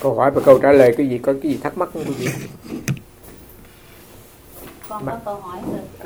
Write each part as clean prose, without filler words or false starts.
Câu hỏi và câu trả lời cái gì, có cái gì thắc mắc không quý vị? Con có câu hỏi sư.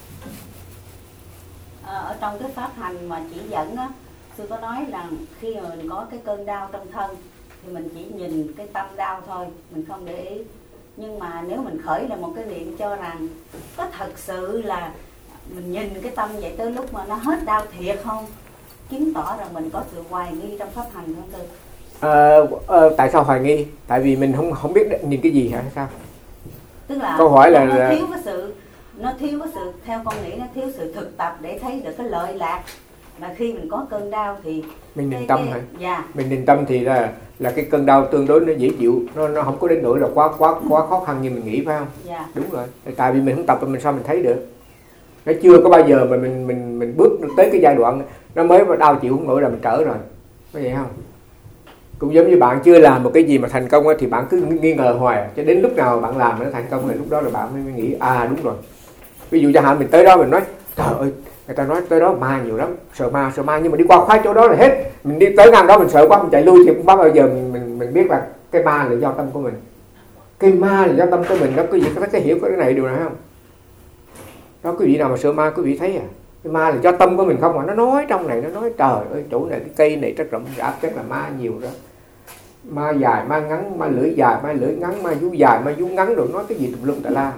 Ở trong cái pháp hành mà chỉ dẫn á, sư có nói là khi mà mình có cái cơn đau trong thân thì mình chỉ nhìn cái tâm đau thôi, mình không để ý. Nhưng mà nếu mình khởi là một cái niệm cho rằng có thật sự là mình nhìn cái tâm vậy tới lúc mà nó hết đau thiệt không, chứng tỏ rằng mình có sự hoài nghi trong pháp hành không sư? Tại sao hoài nghi? Tại vì mình không biết nhìn cái gì hả hay sao? Tức là câu hỏi là nó thiếu cái sự theo con nghĩ nó thiếu sự thực tập để thấy được cái lợi lạc, là khi mình có cơn đau thì mình định tâm hả? Dạ. Mình định tâm thì là cái cơn đau tương đối nó dễ chịu, nó không có đến nỗi là quá khó khăn như mình nghĩ, phải không? Dạ. Đúng rồi. Tại vì mình không tập mình sao mình thấy được? Nó chưa có bao giờ mà mình bước được tới cái giai đoạn nó mới đau chịu không nổi là mình trở rồi, có vậy không? Cũng giống như bạn chưa làm một cái gì mà thành công thì bạn cứ nghi ngờ hoài, cho đến lúc nào bạn làm nó thành công rồi lúc đó là bạn mới nghĩ đúng rồi. Ví dụ chẳng hạn mình tới đó mình nói trời ơi, người ta nói tới đó ma nhiều lắm, sợ ma, nhưng mà đi qua khoái chỗ đó là hết. Mình đi tới ngang đó mình sợ quá mình chạy lui thì cũng bao giờ mình biết là cái ma là do tâm của mình. Cái ma là do tâm của mình đó, quý vị có thấy hiểu cái này điều này không? Đó, quý vị nào mà sợ ma quý vị thấy cái ma là do tâm của mình không mà nó nói trong này, nó nói trời ơi chỗ này cái cây này rất rộng rãi, chắc là ma nhiều đó. Ma dài, ma ngắn, ma lưỡi dài, ma lưỡi ngắn, ma vú dài, ma vú ngắn, rồi nói cái gì tùm lum tà la.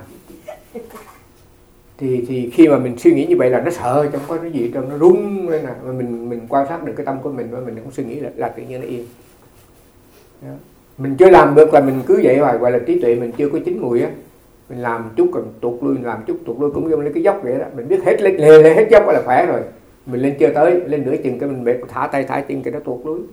Thì khi mà mình suy nghĩ như vậy là nó sợ, trong có cái gì trong nó rung lên nè, mà mình quan sát được cái tâm của mình và mình không suy nghĩ là tự nhiên nó yên. Đó. Mình chưa làm được là mình cứ vậy hoài, gọi là trí tuệ mình chưa có chín mùi á. Mình làm chút còn tụt lui, làm chút tụt lui, cũng như lên cái dốc vậy đó. Mình biết hết lên hết dốc là khỏe rồi. Mình lên chưa tới, lên nửa chừng cái mình mệt, thả tay thả chân cái nó tuột lui.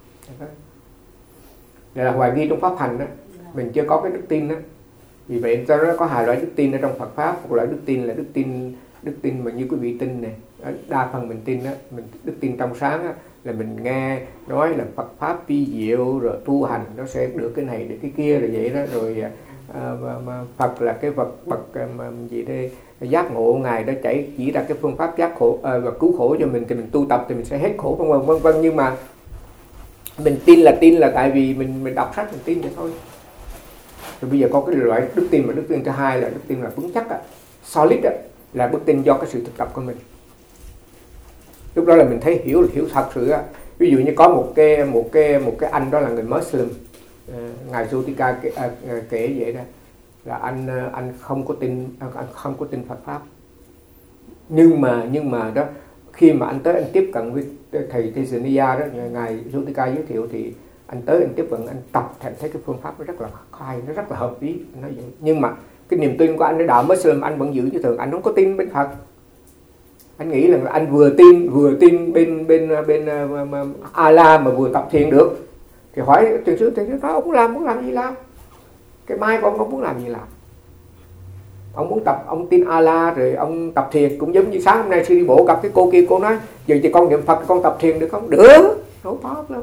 Đây là hoài nghi trong pháp hành đó. Mình chưa có cái đức tin đó. Vì vậy cho nó có hai loại đức tin ở trong Phật pháp. Một loại đức tin là đức tin mà như quý vị tin này, đa phần mình tin đó, mình đức tin trong sáng đó, là mình nghe nói là Phật pháp vi diệu rồi tu hành nó sẽ được cái này được cái kia rồi vậy đó, rồi mà Phật là cái vật bậc gì đây giác ngộ, ngài đã chỉ ra cái phương pháp giác khổ và cứu khổ cho mình, thì mình tu tập thì mình sẽ hết khổ vân vân. Nhưng mà mình tin là tại vì mình đọc sách mình tin vậy thôi. Rồi bây giờ có cái loại đức tin, mà đức tin thứ hai là đức tin là vững chắc solid là đức tin do cái sự thực tập của mình. Lúc đó là mình thấy hiểu thật sự ví dụ như có một cái anh đó là người Muslim, ngài Zotika kể vậy đó, là anh không có tin Phật pháp, nhưng mà đó khi mà anh tới anh tiếp cận với thầy Tejaniya đó, ngài Zotika giới thiệu, thì anh tới anh tiếp cận, anh tập thành thấy cái phương pháp nó rất là hay, nó rất là hợp lý, nói vậy. Nhưng mà cái niềm tin của anh ở đạo Muslim anh vẫn giữ như thường, anh không có tin bên Phật. Anh nghĩ là anh vừa tin bên Allah mà vừa tập thiền được. Thì hỏi thiền sư nói ông muốn làm gì làm, cái mai của ông muốn làm gì làm. Ông muốn tập, ông tin Allah rồi ông tập thiền. Cũng giống như sáng hôm nay sư đi bộ gặp cái cô kia, cô nói giờ thì con niệm Phật con tập thiền được không? Được, no problem.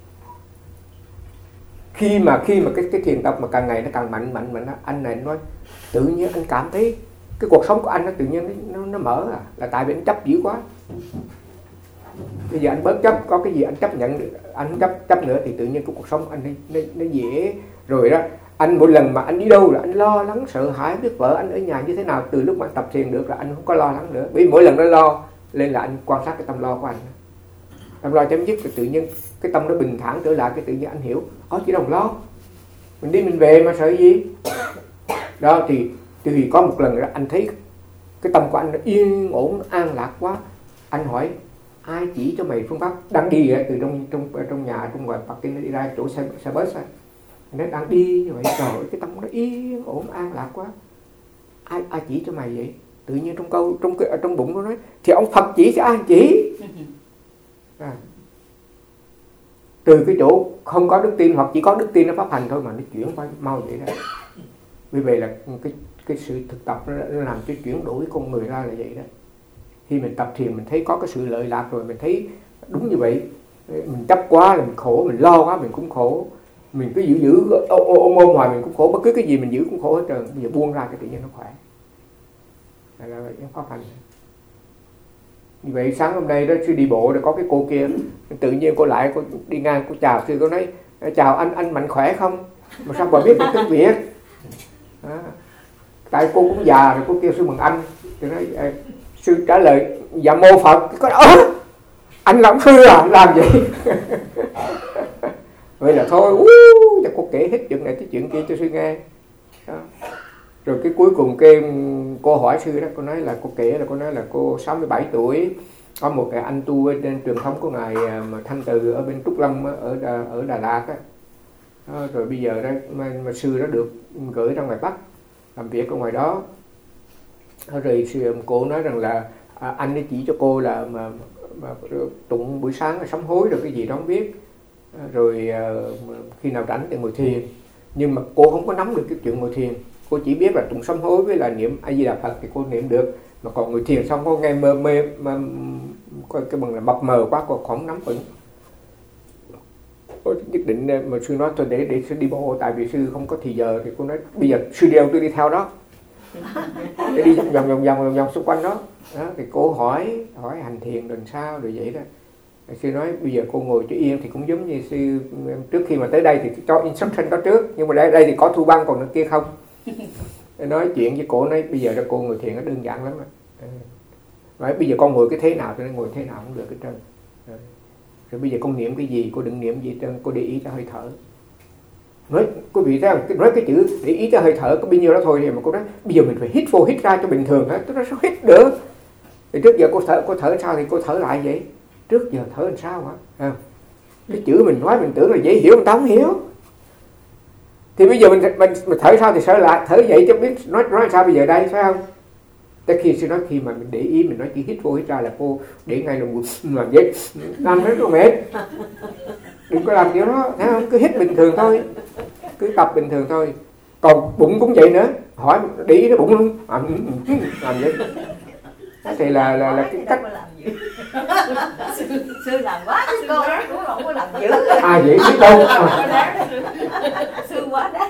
Khi mà cái thiền tập mà càng ngày nó càng mạnh, anh này nói tự nhiên anh cảm thấy cái cuộc sống của anh nó tự nhiên nó mở là tại vì anh chấp dữ quá. Bây giờ anh bớt chấp, có cái gì anh chấp nhận được, anh chấp nữa thì tự nhiên cái cuộc sống anh nó dễ rồi đó. Anh mỗi lần mà anh đi đâu là anh lo lắng sợ hãi, biết vợ anh ở nhà như thế nào. Từ lúc mà anh tập thiền được là anh không có lo lắng nữa, vì mỗi lần nó lo lên là anh quan sát cái tâm lo của anh. Tâm lo chấm dứt thì tự nhiên cái tâm nó bình thản trở lại, cái tự nhiên anh hiểu chỉ đồng lo, mình đi mình về mà sợ gì đó. Thì có một lần đó anh thấy cái tâm của anh nó yên ổn an lạc quá. Anh hỏi ai chỉ cho mày phương pháp? Đang đi từ trong nhà trong ngoài parking đi ra chỗ xe bus anh nói đang đi như vậy, trời ơi cái tâm nó yên ổn an lạc quá. Ai chỉ cho mày vậy? Tự nhiên trong bụng nó nói thì ông Phật chỉ cho ai chỉ. Từ cái chỗ không có đức tin hoặc chỉ có đức tin nó pháp hành thôi mà nó chuyển qua mau vậy đó. Vì vậy là cái sự thực tập nó làm cho chuyển đổi con người ra là vậy đó. Khi mình tập thiền mình thấy có cái sự lợi lạc rồi, mình thấy đúng như vậy. Mình chấp quá là mình khổ, mình lo quá mình cũng khổ, mình cứ giữ ôm hoài mình cũng khổ, bất cứ cái gì mình giữ cũng khổ hết trơn. Bây giờ buông ra cái tự nhiên nó khỏe. Là vậy pháp hành. Như vậy sáng hôm nay đó sư đi bộ rồi có cái cô kia tự nhiên cô lại, cô đi ngang cô chào sư, cô nói chào anh mạnh khỏe không, mà sao bà biết được tiếng Việt? Tại cô cũng già rồi, cô kêu sư bằng anh. Thì nói sư trả lời dạ mô Phật. Có anh làm sư à, làm vậy? Vậy là thôi, cho cô kể hết chuyện này tới chuyện kia cho sư nghe. Đó. Rồi cái cuối cùng cô hỏi sư đó, cô nói là cô 67 tuổi, có một cái anh tu ở trên truyền thống của ngài mà Thanh Từ ở bên Trúc Lâm ở Đà Lạt á. Rồi bây giờ đó mà sư đó được gửi ra ngoài Bắc làm việc ở ngoài đó. Rồi cô nói rằng là anh ấy chỉ cho cô là mà tụng buổi sáng là sám hối rồi cái gì đó không biết, rồi khi nào rảnh thì ngồi thiền. Nhưng mà cô không có nắm được cái chuyện ngồi thiền, cô chỉ biết là tụng sám hối với là niệm A Di Đà Phật thì cô niệm được, mà còn ngồi thiền xong cô nghe mê mà cái bằng là mập mờ quá, cô không nắm vững. Cô nhất định mà sư nói thôi để sư đi bộ, tại vì sư không có thì giờ. Thì cô nói bây giờ sư đeo tôi đi theo đó, để đi vòng xung quanh đó. Thì cô hỏi hành thiền rồi sao rồi vậy đó. Sư nói bây giờ cô ngồi cho yên thì cũng giống như sư trước khi mà tới đây thì cho instruction đó trước, nhưng mà đây thì có thu băng còn nữa kia không. Nói chuyện với cô, nói bây giờ cô ngồi thiền nó đơn giản lắm. Nói bây giờ con ngồi cái thế nào thì ngồi thế nào cũng được hết trơn. Rồi bây giờ con niệm cái gì, cô đừng niệm gì hết trơn, cô để ý cho hơi thở. Nói quý vị thấy không, nói cái chữ để ý cho hơi thở có bao nhiêu đó thôi, thì mà cô nói bây giờ mình phải hít vô hít ra cho bình thường hết. Tôi nói sao hít được? Thì trước giờ cô thở sao thì cô thở lại vậy. Trước giờ thở làm sao hả? Cái chữ mình nói mình tưởng là dễ hiểu, người ta không hiểu. Thì bây giờ mình thở sao thì thở lại, thở vậy chứ biết nói sao bây giờ đây, phải không? Tới khi sư nói khi mà mình để ý mình nói chỉ hít vô hít ra là cô để ngay là làm vậy, làm rất là mệt. Đừng có làm kiểu đó, thấy không? Cứ hít bình thường thôi, cứ tập bình thường thôi. Còn bụng cũng vậy nữa, hỏi để ý cái bụng luôn, làm vậy. Thì là cái cách sư làm quá chứ cô cũng không có làm dữ. Vậy biết đâu. Sư quá đấy.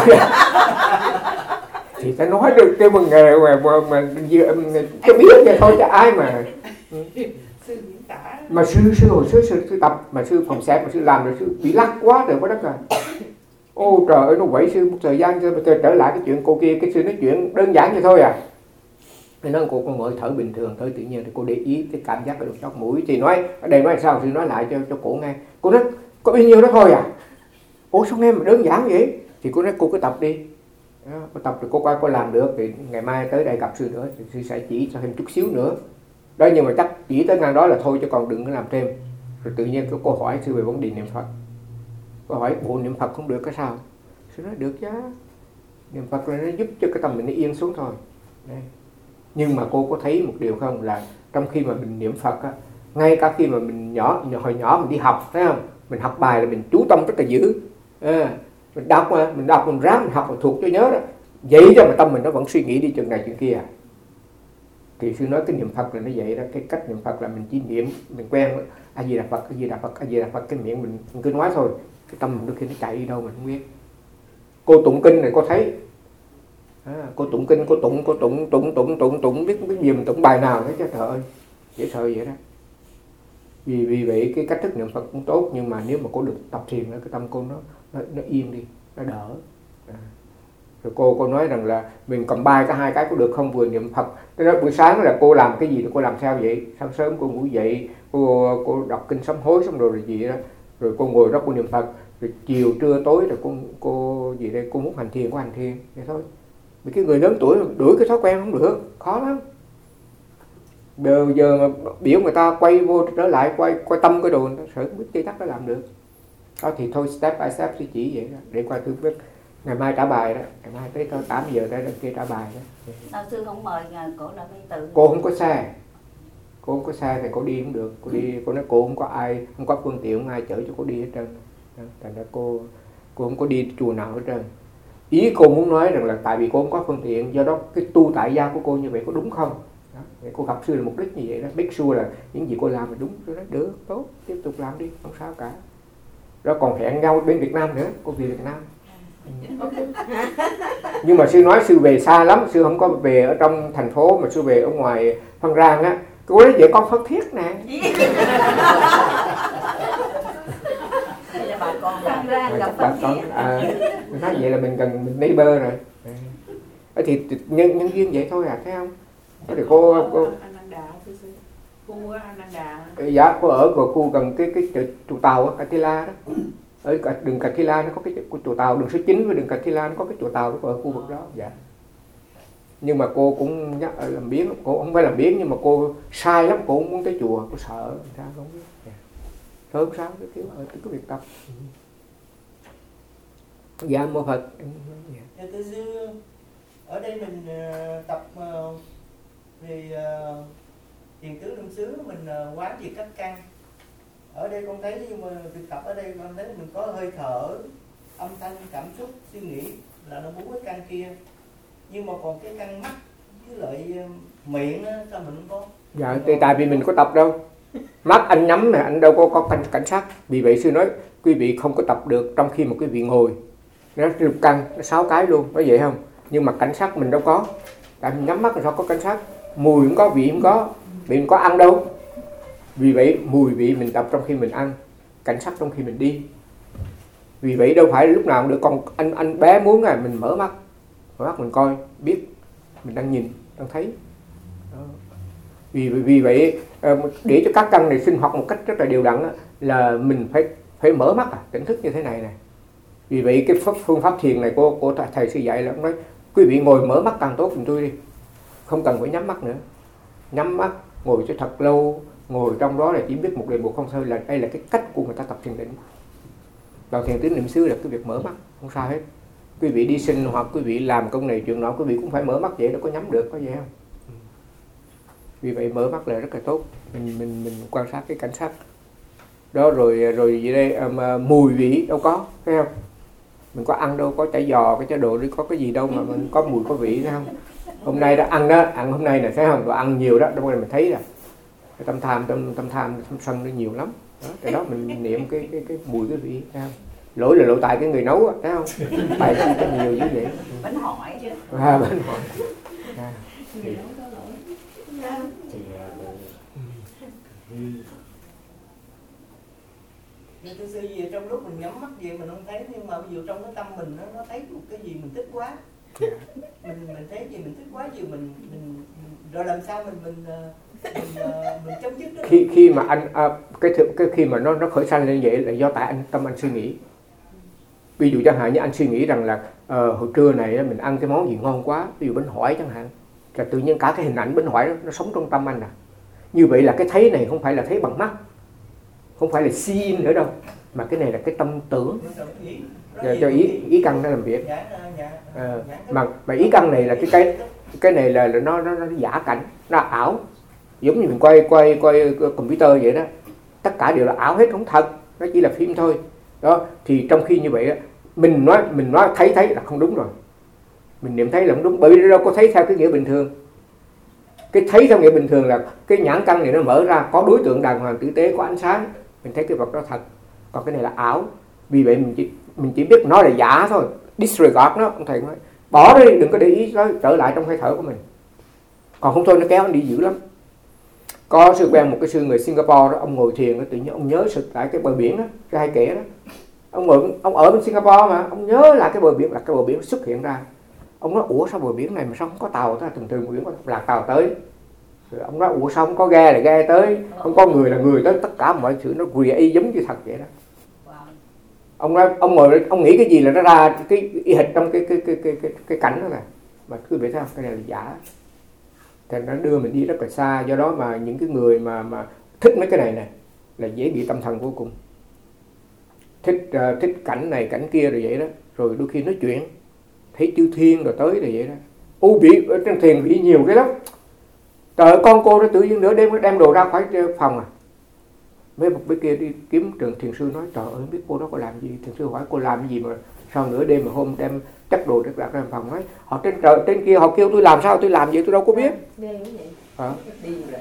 Thì ta nói được cái bằng nghề mà cái biết vậy thôi chứ ai mà sư hồi sư tập mà sư phòng xẹp mà sư làm rồi sư bị lắc quá rồi có đất rồi. Ô trời ơi, nó quậy sư một thời gian trở lại cái chuyện cô kia, cái sư nói chuyện đơn giản vậy thôi à. Thì nói cô ngồi thở bình thường, thở tự nhiên thì cô để ý cái cảm giác ở trong chóp mũi. Thì nói ở đây nói sao, sư nói lại cho cô nghe. Cô nói có bao nhiêu đó thôi à. Ủa sao nghe mà đơn giản vậy? Thì cô nói cô cứ tập đi. Cô tập thì cô coi cô làm được thì ngày mai tới đây gặp sư nữa thì sư sẽ chỉ cho thêm chút xíu nữa. Đó, nhưng mà chắc chỉ tới ngang đó là thôi chứ còn đừng có làm thêm. Rồi tự nhiên cô hỏi sư về vấn đề niệm Phật. Cô hỏi bộ niệm Phật không được cái sao? Sư nói được chứ. Niệm Phật là nó giúp cho cái tâm mình nó yên xuống thôi. Đây. Nhưng mà cô có thấy một điều không, là trong khi mà mình niệm Phật á, ngay cả khi mà mình hồi nhỏ mình đi học, thấy không? Mình học bài là mình chú tâm rất là dữ. Mình đọc mình ráng mình học mình thuộc cho nhớ đó. Vậy cho mà tâm mình nó vẫn suy nghĩ đi chừng này chừng kia à. Thì sư nói cái niệm Phật là nó vậy đó, cái cách niệm Phật là mình chỉ niệm, mình quen A Di Đà Phật, A Di Đà Phật, A Di Đà Phật, cái miệng mình cứ nói thôi, cái tâm mình đôi khi nó chạy đi đâu mình không biết. Cô tụng kinh này cô thấy, cô tụng kinh, cô tụng biết cái gì mình tụng bài nào đó chứ trời ơi, dễ sợ vậy đó. Vì vậy cái cách thức niệm Phật cũng tốt, nhưng mà nếu mà cô được tập thiền cái tâm cô nó yên đi, nó đỡ. Rồi cô nói rằng là mình combine cả hai cái có được không, vừa niệm Phật. Thế đó, buổi sáng là cô làm cái gì thì cô làm theo vậy. Sáng sớm cô ngủ dậy, cô đọc kinh sám hối xong rồi gì đó, rồi cô ngồi đó cô niệm Phật. Rồi chiều trưa tối rồi cô gì đây, cô muốn hành thiền cô hành thiền vậy thôi. Vì cái người lớn tuổi đuổi cái thói quen không được, khó lắm. Giờ mà biểu người ta quay vô trở lại quay tâm cái đồ, sợ không biết chơi tắt nó làm được. Đó thì thôi step by step chỉ vậy đó, để qua thứ biết. Ngày mai trả bài đó, ngày mai tới 8 giờ tới kia trả bài đó. Đạo sư không mời cổ là đi tự. Cô không có xe thì cô đi cũng được. Cô nói cô không có ai, không có phương tiện, không ai chở cho cô đi hết trơn. Thành ra cô không có đi chùa nào hết trơn. Ý cô muốn nói rằng là tại vì cô không có phương tiện, do đó cái tu tại gia của cô như vậy có đúng không? Đó. Cô gặp sư là mục đích như vậy đó, make sure là những gì cô làm là đúng. Tôi nói được, tốt, tiếp tục làm đi, không sao cả. Đó, còn hẹn nhau bên Việt Nam nữa, cô về Việt Nam. Nhưng mà sư nói sư về xa lắm, sư không có về ở trong thành phố mà sư về ở ngoài Phan Rang á. Cô nói vậy con Phan Thiết nè. ra anh gặp phân chia. Mình nói vậy là mình gần mình neighbor rồi. Thì nhân duyên vậy thôi thấy không? Thì cô dạ cô ở khu gần cái chùa Tàu Cà Thi La đó, ở đường Cà Thi La nó có cái chùa Tàu, đường số 9 với đường Cà Thi La nó có cái chùa Tàu đó, ở khu vực đó. Dạ. Nhưng mà cô cũng nhắc làm biếng, cô không phải làm biếng nhưng mà cô sai lắm, cô không muốn tới chùa, cô sợ người ta không biết. Dạ. Thôi không sao, cái cái việc tập. Dạ mô Phật. Dạ thưa sư, ở đây mình tập về thiền tứ niệm xứ, mình quán về các căn. Ở đây con thấy, nhưng mà việc tập ở đây con thấy mình có hơi thở, âm thanh, cảm xúc, suy nghĩ là nó 4 cái căn kia. Nhưng mà còn cái căn mắt với lại miệng á, sao mình không có? Dạ, tại vì mình có tập đâu. Mắt anh nhắm này, anh đâu có cảnh sát. Vì vậy sư nói quý vị không có tập được trong khi mà quý vị ngồi. Nó lục căn, nó 6 cái luôn, có vậy không? Nhưng mà cảnh sát mình đâu có. Tại mình nhắm mắt là sao có cảnh sát. Mùi cũng có, vị cũng có. Vị mình có ăn đâu. Vì vậy mùi vị mình tập trong khi mình ăn, cảnh sát trong khi mình đi. Vì vậy đâu phải lúc nào cũng được. Còn anh bé muốn là mình mở mắt mình coi, biết mình đang nhìn, đang thấy. Đó. Vì vậy để cho các căn này sinh hoạt một cách rất là đều đặn là mình phải mở mắt tỉnh thức như thế này nè. Vì vậy cái phương pháp thiền này của thầy sư dạy là nói quý vị ngồi mở mắt càng tốt giùm tôi đi, không cần phải nhắm mắt nữa. Nhắm mắt ngồi cho thật lâu, ngồi trong đó là chỉ biết một đề một không thôi, là đây là cái cách của người ta tập thiền định. Còn thiền tứ niệm xứ là cái việc mở mắt, không sao hết. Quý vị đi sinh hoặc quý vị làm công này chuyện nọ, quý vị cũng phải mở mắt vậy, đâu có nhắm được, có vậy không? Vì vậy mở mắt là rất là tốt. Mình quan sát cái cảnh sát đó, rồi gì đây mùi vị đâu có, thấy không? Mình có ăn đâu có chả giò, cái chả đồ đi, có cái gì đâu mà mình có mùi có vị, thấy không? Hôm nay đã ăn đó, ăn hôm nay nè, thấy không? Rồi ăn nhiều đó, đâu có mình thấy rồi. Cái tâm tham sân nó nhiều lắm. Đó, cái đó mình niệm cái mùi cái vị, thấy không? Lỗi là lỗi tại cái người nấu, thấy không? Tại sao có nhiều như vậy? Bánh hỏi chứ. Bánh hỏi. Nhưng thưa sư gì trong lúc mình nhắm mắt gì mình không thấy, nhưng mà ví dụ trong cái tâm mình nó thấy một cái gì mình thích quá. Mình thấy gì mình thích quá, gì mình rồi làm sao mình chấm dứt đó. Khi mà anh khi mà nó khởi sanh lên vậy là do tại tâm anh suy nghĩ. Ví dụ chẳng hạn như anh suy nghĩ rằng là hồi trưa này mình ăn cái món gì ngon quá, ví dụ bánh hỏi chẳng hạn, là tự nhiên cả cái hình ảnh bánh hỏi nó sống trong tâm anh. Như vậy là cái thấy này không phải là thấy bằng mắt, không phải là seeing nữa đâu, mà cái này là cái tâm tưởng, cho ý căn nó làm việc. Mà ý căn này là cái này là nó giả cảnh, nó ảo, giống như mình quay computer vậy đó, tất cả đều là ảo hết, không thật, nó chỉ là phim thôi. Đó, thì trong khi như vậy mình nói thấy là không đúng rồi, mình niệm thấy là không đúng, bởi vì đâu có thấy theo cái nghĩa bình thường. Cái thấy theo nghĩa bình thường là cái nhãn căn này nó mở ra, có đối tượng đàng hoàng tử tế, có ánh sáng, mình thấy cái vật đó thật. Còn cái này là ảo. Vì vậy mình chỉ biết nó là giả thôi, disregard nó, ông thầy nói bỏ đi, đừng có để ý nó, trở lại trong hơi thở của mình. Còn không thôi nó kéo anh đi dữ lắm. Có sư quen một cái sư người Singapore đó, ông ngồi thiền, tự nhiên ông nhớ sự tại cái bờ biển đó, cái hay kể đó. Ông ở bên Singapore mà, ông nhớ lại cái bờ biển, là cái bờ biển xuất hiện ra. Ông nói ủa sao bờ biển này mà sao không có tàu tới, thường biển có lạc tàu tới. Rồi ông nói ủa sao không có ghe là ghe tới, không có người là người tới, tất cả mọi thứ nó create giống như thật vậy đó. Ông nói ông ngồi ông nghĩ cái gì là nó ra cái y hệt trong cái cảnh đó mà cứ biết sao cái này là giả. Thì nó đưa mình đi rất là xa, do đó mà những cái người mà thích mấy cái này là dễ bị tâm thần vô cùng. Thích cảnh này cảnh kia rồi vậy đó, rồi đôi khi nói chuyện thấy chư thiên rồi tới rồi vậy đó. Bị ở trên thiền bị nhiều cái lắm. Trời ơi, con cô nó tự nhiên nửa đêm đem đồ ra khỏi phòng mấy một bên kia đi kiếm trường thiền sư, nói trời ơi không biết cô đó có làm gì. Thiền sư hỏi cô làm cái gì mà sao nửa đêm mà hôm đem chất đồ đặt ra phòng, nói họ trên kia họ kêu tôi làm sao tôi làm vậy, tôi đâu có biết. Đi rồi.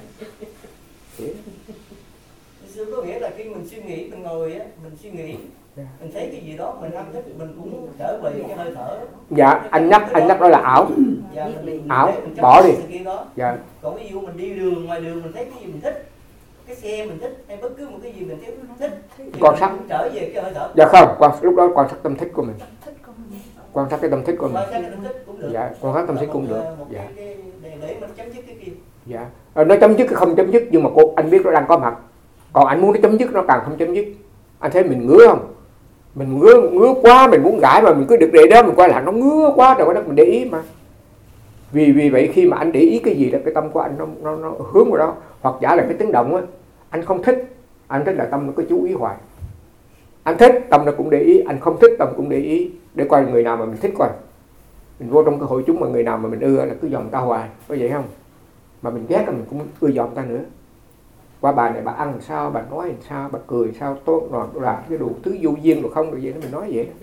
Sư có nghĩa là khi mình suy nghĩ, mình ngồi á, mình suy nghĩ, mình thấy cái gì đó mình không thích, mình cũng trở về cái hơi thở. Dạ, anh nhắc đó là ảo. Dạ, ảo, bỏ đi. Dạ. Còn ví dụ mình đi ngoài đường mình thấy cái gì mình thích, cái xe mình thích hay bất cứ một cái gì mình thích thì Quan sát. mình cũng trở về cái hơi thở. Dạ không, lúc đó quan sát tâm thích của mình. Quan sát cái tâm thích của mình. Quan sát cái tâm thích cũng được. Dạ, quan sát tâm thích cũng được. Dạ. Để mình chấm dứt cái kia. Dạ. Nó chấm dứt hay không chấm dứt nhưng mà anh biết nó đang có mặt. Còn anh muốn nó chấm dứt nó càng không chấm dứt. Anh thấy mình ngứa không? Mình ngứa quá, mình muốn gãi mà mình cứ được để đó, mình quay lại nó ngứa quá rồi đó mình để ý mà. Vì vậy khi mà anh để ý cái gì đó, cái tâm của anh nó hướng vào đó, hoặc giả là cái tiếng động á, anh không thích, anh thích là tâm nó cứ chú ý hoài. Anh thích tâm nó cũng để ý, anh không thích tâm cũng để ý, để coi người nào mà mình thích coi. Mình vô trong cái hội chúng mà người nào mà mình ưa là cứ dòm ta hoài, có vậy không? Mà mình ghét là mình cũng ưa dòm ta nữa. Qua bà này bà ăn làm sao, bà nói làm sao, bà cười sao, tốt rồi làm cái đủ thứ vô duyên được không, được vậy đó mình nói vậy.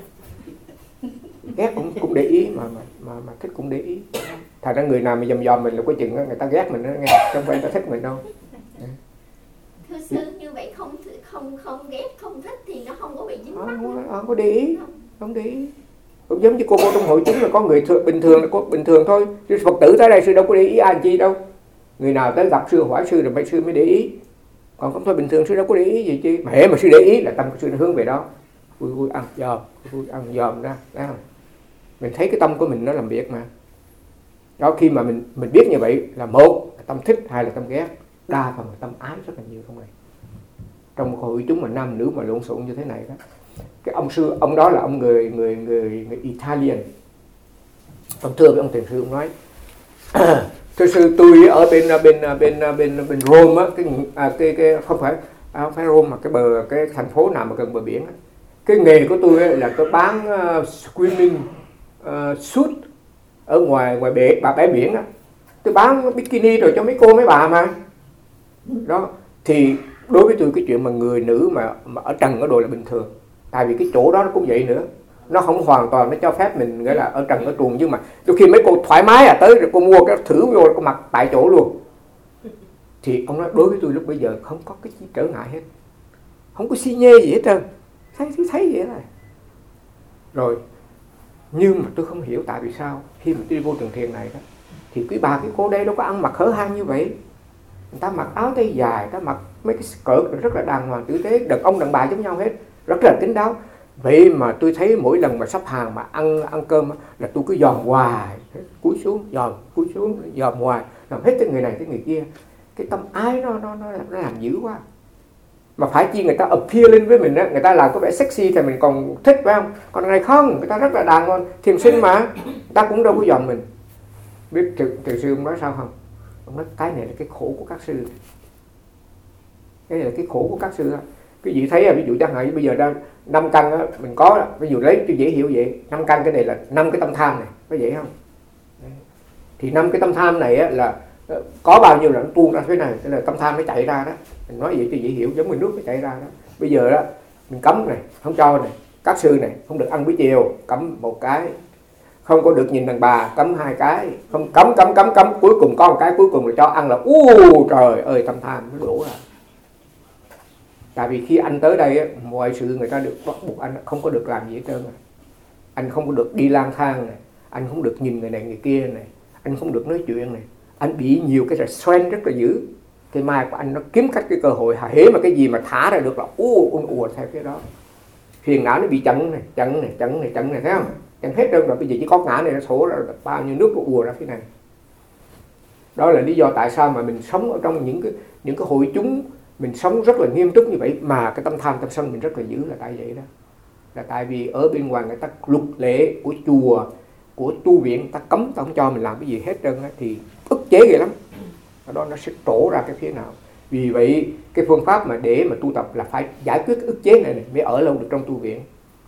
Ghét cũng để ý mà thích cũng để ý. Thật ra người nào mà dòm mình là có chừng người ta ghét mình đó nghe, không phải người ta thích mình đâu. Thưa sư, như vậy không ghét, không thích thì nó không có bị dính mắc. Không có để ý, không để ý. Cũng giống như cô vô trong hội chúng là có người bình thường là có bình thường thôi. Chứ Phật tử tới đây sư đâu có để ý ai chi đâu. Người nào tới gặp sư hỏi sư rồi mấy sư mới để ý. Còn không thôi bình thường sư đâu có để ý gì chi. Mà hễ mà sư để ý là tâm của sư nó hướng về đó. Vui ăn dòm, vui ăn dòm ra. Mình thấy cái tâm của mình nó làm việc mà. Đó, khi mà mình biết như vậy là một là tâm thích, hai là tâm ghét, đa phần là tâm ái rất là nhiều trong này. Trong một hội chúng mà nam nữ mà lộn xộn như thế này đó. Cái ông đó là ông người Italian. Ông thưa với ông thiền sư, ông nói thưa sư, tôi ở bên Rome á, cái không phải Rome mà cái thành phố nào mà gần bờ biển á. Cái nghề của tôi là tôi bán swimming suit ở ngoài bãi biển á. Tôi bán bikini rồi cho mấy cô mấy bà mà. Đó, thì đối với tôi cái chuyện mà người nữ mà ở trần ở đồ là bình thường. Tại vì cái chỗ đó nó cũng vậy nữa. Nó không hoàn toàn nó cho phép mình nghĩa là ở trần ở truồng, nhưng mà đôi khi mấy cô thoải mái tới rồi cô mua cái thử vô cô mặc tại chỗ luôn. Thì ông nói đối với tôi lúc bây giờ không có cái gì trở ngại hết. Không có xi nhê gì hết trơn. Thấy vậy thôi. Rồi, nhưng mà tôi không hiểu tại vì sao khi mà tôi đi vô trường thiền này đó, thì quý bà cái cô đây đâu có ăn mặc hở hang như vậy. Người ta mặc áo tay dài, người ta mặc mấy cái skirt rất là đàng hoàng tử tế, đàn ông đàn bà giống nhau hết, rất là kín đáo. Vậy mà tôi thấy mỗi lần mà sắp hàng mà ăn cơm là tôi cứ dòm hoài, cúi xuống dòm hoài, làm hết tới người này tới người kia. Cái tâm ái nó làm dữ quá. Mà phải chi người ta appeal lên với mình á, người ta làm có vẻ sexy thì mình còn thích phải không? Còn này không, người ta rất là đàng hoàng, thiền sinh mà, người ta cũng đâu có dòm mình. Biết thiền sư ông nói sao không? Ông nói cái này là cái khổ của các sư. Cái này là cái khổ của các sư á. Cái vị thấy ví dụ chẳng hạn bây giờ đang 5 căn á, mình có ví dụ lấy cho dễ hiểu vậy, 5 căn cái này là 5 cái tâm tham này, có vậy không? Đấy. Thì 5 cái tâm tham này á, là có bao nhiêu là nó tuôn ra thế này, tức là tâm tham nó chạy ra đó. Mình nói vậy cho dễ hiểu, giống như nước nó chạy ra đó. Bây giờ đó mình cấm này, không cho này, các sư này không được ăn buổi chiều, cấm 1 cái. Không có được nhìn đàn bà, cấm 2 cái. Không cấm, cuối cùng có một cái cuối cùng là cho ăn là trời ơi tâm tham nó đổ ra. Tại vì khi anh tới đây á, mọi sự người ta được bắt buộc anh không có được làm gì hết trơn rồi. Anh không có được đi lang thang này, anh không được nhìn người này người kia này, anh không được nói chuyện này. Anh bị nhiều cái stress rất là dữ. Cái mai của anh nó kiếm cách cái cơ hội hễ mà cái gì mà thả ra được là ùa theo cái đó. Phiền não nó bị chặn này, thấy không? Chặn hết trơn rồi, bây giờ chỉ có ngã này nó sổ ra bao nhiêu nước nó ùa ra phía này. Đó là lý do tại sao mà mình sống ở trong những cái hội chúng, mình sống rất là nghiêm túc như vậy mà cái tâm tham tâm sân mình rất là dữ là tại vậy đó. Là tại vì ở bên ngoài người ta luật lệ của chùa, của tu viện, người ta cấm, ta không cho mình làm cái gì hết trơn á, thì ức chế ghê lắm. Đó nó sẽ trổ ra cái phía nào. Vì vậy cái phương pháp mà để mà tu tập là phải giải quyết cái ức chế này mới ở lâu được trong tu viện.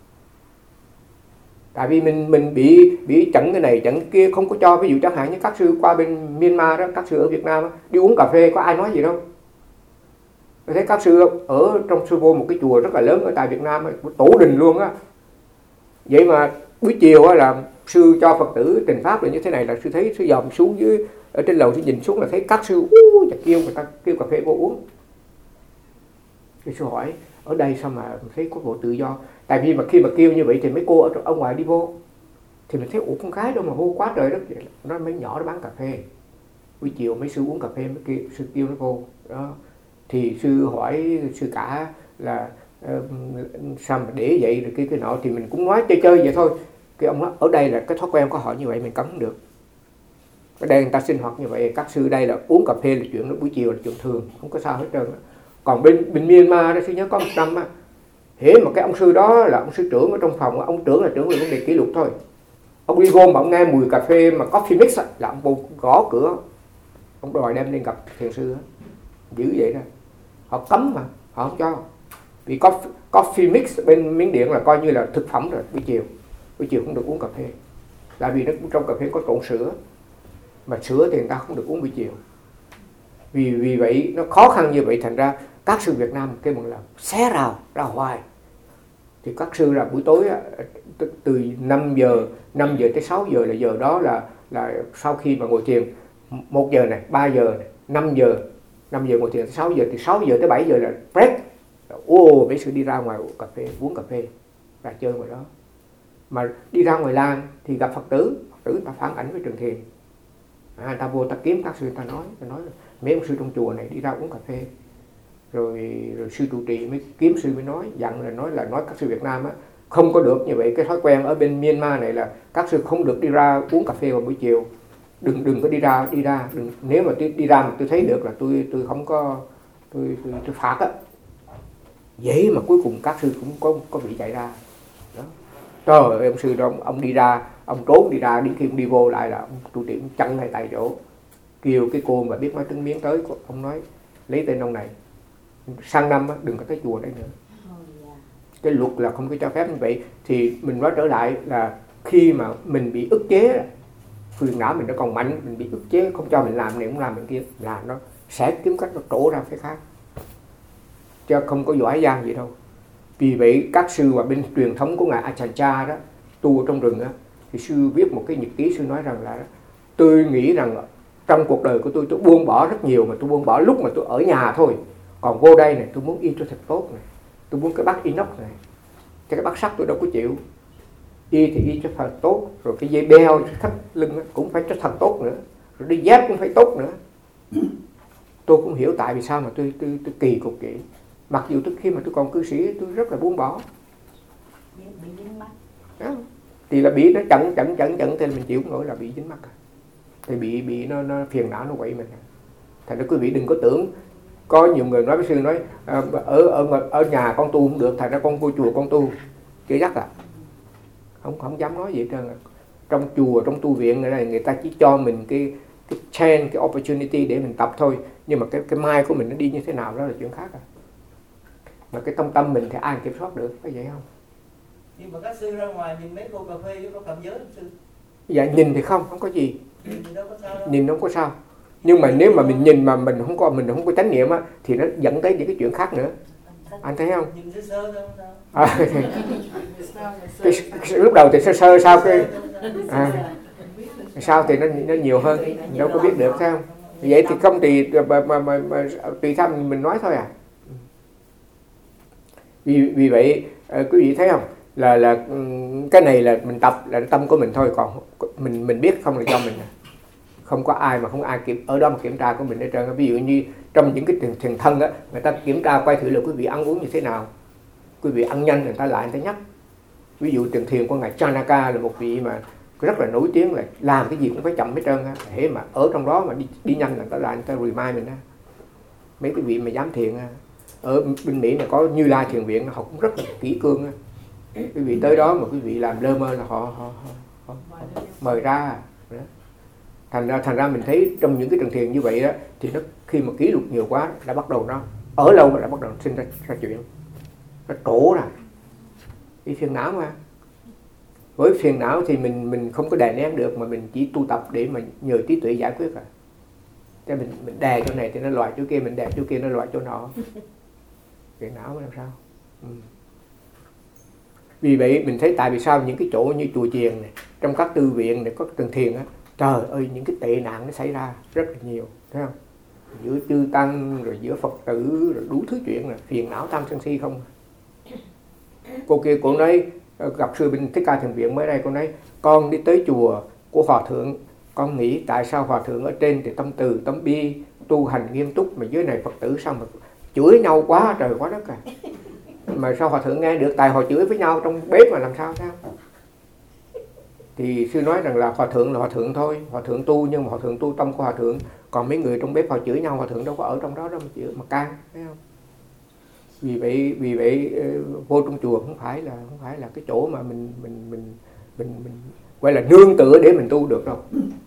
Tại vì mình bị chặn cái này chặn cái kia, không có cho. Ví dụ chẳng hạn như các sư qua bên Myanmar đó, các sư ở Việt Nam đó, đi uống cà phê có ai nói gì đâu. Tôi thấy các sư ở trong sư vô một cái chùa rất là lớn ở tại Việt Nam, tổ đình luôn á. Vậy mà buổi chiều á là sư cho Phật tử trình pháp là như thế này, là sư thấy sư dòm xuống dưới ở trên lầu, sư nhìn xuống là thấy các sư kêu người ta kêu cà phê vô uống. Thì sư hỏi ở đây sao mà thấy có bộ tự do? Tại vì mà khi mà kêu như vậy thì mấy cô ở ngoài đi vô thì mình thấy con gái đâu mà vô quá trời đất vậy. Nó mấy nhỏ nó bán cà phê, buổi chiều mấy sư uống cà phê, mấy sư kêu nó vô đó. Thì sư hỏi sư cả là sao mà để vậy rồi cái nọ, thì mình cũng nói chơi chơi vậy thôi. Cái ông nói ở đây là cái thói quen của họ như vậy, mình cấm không được. Ở đây người ta sinh hoạt như vậy, các sư đây là uống cà phê là chuyện đó, buổi chiều là chuyện thường, không có sao hết trơn. Còn bên Myanmar đó, sư nhớ có một năm á, hễ mà cái ông sư đó là ông sư trưởng ở trong phòng, ông trưởng là trưởng về vấn đề kỷ luật thôi. Ông đi vô mà ông nghe mùi cà phê mà coffee mix là ông gõ cửa, ông đòi đem lên gặp thiền sư á. Dữ vậy đó. Họ cấm mà, họ không cho. Vì coffee mix bên Miến Điện là coi như là thực phẩm rồi, buổi chiều không được uống cà phê. Tại vì nó trong cà phê có trộn sữa, mà sữa thì người ta không được uống buổi chiều. Vì vậy nó khó khăn như vậy, thành ra các sư Việt Nam kêu bằng là xé rào ra hoài. Thì các sư là buổi tối từ 5 giờ tới 6 giờ là giờ đó là sau khi mà ngồi thiền 1 giờ này, 3 giờ này, 5 giờ ngồi thiền 6 giờ, thì 6 giờ tới 7 giờ là break. Mấy sư đi ra ngoài uống cà phê ra chơi ngoài đó. Mà đi ra ngoài làng thì gặp Phật tử ta phản ảnh với Trường Thiền. Ta vô ta kiếm các sư, ta nói là mấy ông sư trong chùa này đi ra uống cà phê. Rồi sư trụ trì mới kiếm sư mới nói các sư Việt Nam á không có được như vậy. Cái thói quen ở bên Myanmar này là các sư không được đi ra uống cà phê vào buổi chiều. Đừng có đi ra đừng, nếu mà đi ra mà tôi thấy được là tôi không có tôi phạt á. Vậy mà cuối cùng các sư cũng có bị chạy ra đó. Trời ơi, ông sư đó ông đi ra, ông trốn đi ra, đến khi ông đi vô lại là ông trụ trì chặn ngay tại chỗ, kêu cái cô mà biết nói tiếng Miến tới, ông nói lấy tên ông này, sang năm đừng có tới chùa đây nữa. Cái luật là không có cho phép như vậy. Thì mình nói trở lại là khi mà mình bị ức chế, phiền não mình nó còn mạnh, mình bị ức chế không cho mình làm này cũng làm mình kia, là nó sẽ kiếm cách nó trổ ra cái khác, chứ không có giỏi giang gì đâu. Vì vậy các sư mà bên truyền thống của ngài Ajahn Chah đó, tu ở trong rừng á, thì sư viết một cái nhật ký, sư nói rằng là tôi nghĩ rằng trong cuộc đời của tôi buông bỏ rất nhiều, mà tôi buông bỏ lúc mà tôi ở nhà thôi. Còn vô đây này tôi muốn y cho thật tốt này, tôi muốn cái bát inox này, cái bát sắt tôi đâu có chịu. Y thì y cho thật tốt, rồi cái dây đeo thắt lưng cũng phải cho thật tốt nữa, rồi đi dép cũng phải tốt nữa. Tôi cũng hiểu tại vì sao mà tôi kỳ cục vậy. Mặc dù khi mà tôi còn cư sĩ tôi rất là buông bỏ. Bị dính mắt. Đó. Thì là bị nó chẩn thì mình chịu không nổi là bị dính mắt. Thì bị nó phiền não nó quậy mình. Thành ra quý vị đừng có tưởng, có nhiều người nói với sư nói ở nhà con tu không được, thành ra con vô chùa con tu. Chưa chắc à. Không dám nói vậy trơn. Trong chùa, trong tu viện này người ta chỉ cho mình cái chance, cái opportunity để mình tập thôi, nhưng mà cái mind của mình nó đi như thế nào đó là chuyện khác à. Mà cái tâm mình thì ai kiểm soát được, có vậy không? Nhưng mà các sư ra ngoài nhìn mấy cô cà phê có cầm giới không sư? Dạ nhìn thì không có gì. Nhìn không có sao. Nhưng mà nếu mà mình nhìn mà mình không có chánh niệm á, thì nó dẫn tới những cái chuyện khác nữa. Anh thấy không? Nhìn sơ thôi Lúc đầu thì sơ sau sau thì nó nhiều hơn, mình đâu có biết được sao? Vậy thì không thì tùy theo mình nói thôi à. Vì vậy quý vị thấy không, là cái này là mình tập là tâm của mình thôi, còn mình biết không là do mình. Không có ai mà không ai ở đó mà kiểm tra của mình hết trơn. Ví dụ như trong những cái thiền thân á, người ta kiểm tra quay thử là quý vị ăn uống như thế nào, quý vị ăn nhanh người ta lại người ta nhắc. Ví dụ thiền của ngài Chanaka là một vị mà rất là nổi tiếng, là làm cái gì cũng phải chậm hết trơn á. Thế mà ở trong đó mà đi nhanh là người ta lại, người ta remind mình á. Mấy cái vị mà dám thiền á, ở bên Mỹ này có Như Lai Thiền Viện, họ cũng rất là kỹ cương á. Quý vị tới đó mà quý vị làm lơ mơ là họ mời ra. Thành ra mình thấy trong những cái trường thiền như vậy đó, thì nó khi mà kỷ luật nhiều quá đã bắt đầu nó ở lâu mà đã bắt đầu sinh ra chuyện, nó trổ ra cái phiền não. Mà với phiền não thì mình không có đè nén được, mà mình chỉ tu tập để mà nhờ trí tuệ giải quyết. Thế mình đè chỗ này thì nó loại chỗ kia, mình đè chỗ kia nó loại chỗ nọ. Phiền não làm sao? Vì vậy mình thấy tại vì sao những cái chỗ như chùa chiền này, trong các tư viện này có trường thiền á, trời ơi những cái tệ nạn nó xảy ra rất là nhiều, thấy không? Giữa chư tăng rồi giữa Phật tử rồi đủ thứ chuyện, là phiền não tham sân si không. Cô kia cô nói gặp sư bên Thích Ca Thiền Viện mới đây, cô nói con đi tới chùa của hòa thượng, con nghĩ tại sao hòa thượng ở trên thì tâm từ tâm bi tu hành nghiêm túc, mà dưới này Phật tử sao mà chửi nhau quá trời quá đất à. Mà sao hòa thượng nghe được, tại họ chửi với nhau trong bếp mà làm sao. Thì sư nói rằng là hòa thượng thôi, hòa thượng tu, nhưng mà hòa thượng tu tâm của hòa thượng, còn mấy người trong bếp họ chửi nhau, hòa thượng đâu có ở trong đó đâu mà chửi mà can, thấy không? Vì vậy vô trong chùa không phải là cái chỗ mà mình gọi là nương tựa để mình tu được đâu.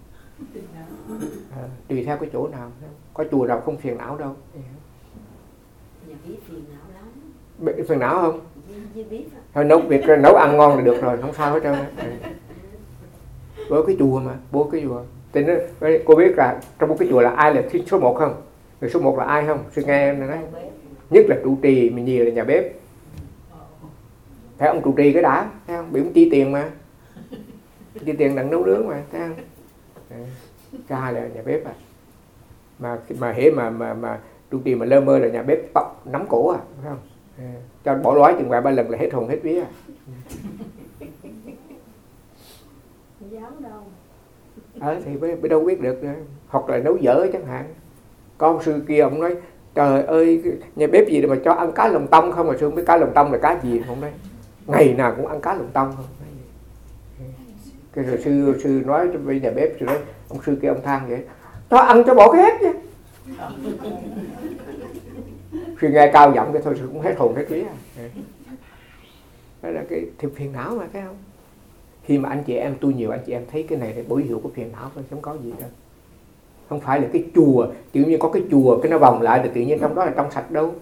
Tùy theo cái chỗ nào, có chùa nào không phiền não đâu. Nhà bếp phiền não lắm. Phiền não không? Bếp thôi nấu ăn ngon là được rồi, không sao hết trơn. Với cái chùa mà, bố cái chùa. Thì cô biết là trong một cái chùa là ai là số 1 không? Người số 1 là ai không? Sư nghe em nói. Nhất là trụ trì, mình nhiều là nhà bếp. Phải ông trụ trì cái đã, thấy không? Bị ông chi tiền mà. Chi tiền đặng nấu nướng mà, thấy không? Cái hai là nhà bếp à. Mà hễ mà trụ trì mà lơ mơ là nhà bếp nắm cổ à, phải không? Cho bỏ lói chừng vài ba lần là hết hồn hết vía à. Giáo đâu. Thì biết đâu biết được nữa. Hoặc là nấu dở chẳng hạn. Có ông sư kia ông nói trời ơi, nhà bếp gì mà cho ăn cá lồng tông không, mà sư không biết cá lồng tông là cá gì không đấy. Ngày nào cũng ăn cá lồng tông không. Cái rồi sư nói cho bên nhà bếp, sư nói ông sư kia ông than vậy, cho ăn cho bỏ cái hết chứ. Sư nghe cao giọng cái thôi sư cũng hết hồn hết vía. Đó là cái thiệp phiền não mà, thấy không? Khi mà anh chị em tu nhiều, anh chị em thấy cái này là bối hiệu của phiền não thôi, không có gì đâu. Không phải là cái chùa, tự nhiên có cái chùa cái nó vòng lại thì tự nhiên trong đó là trong sạch đâu.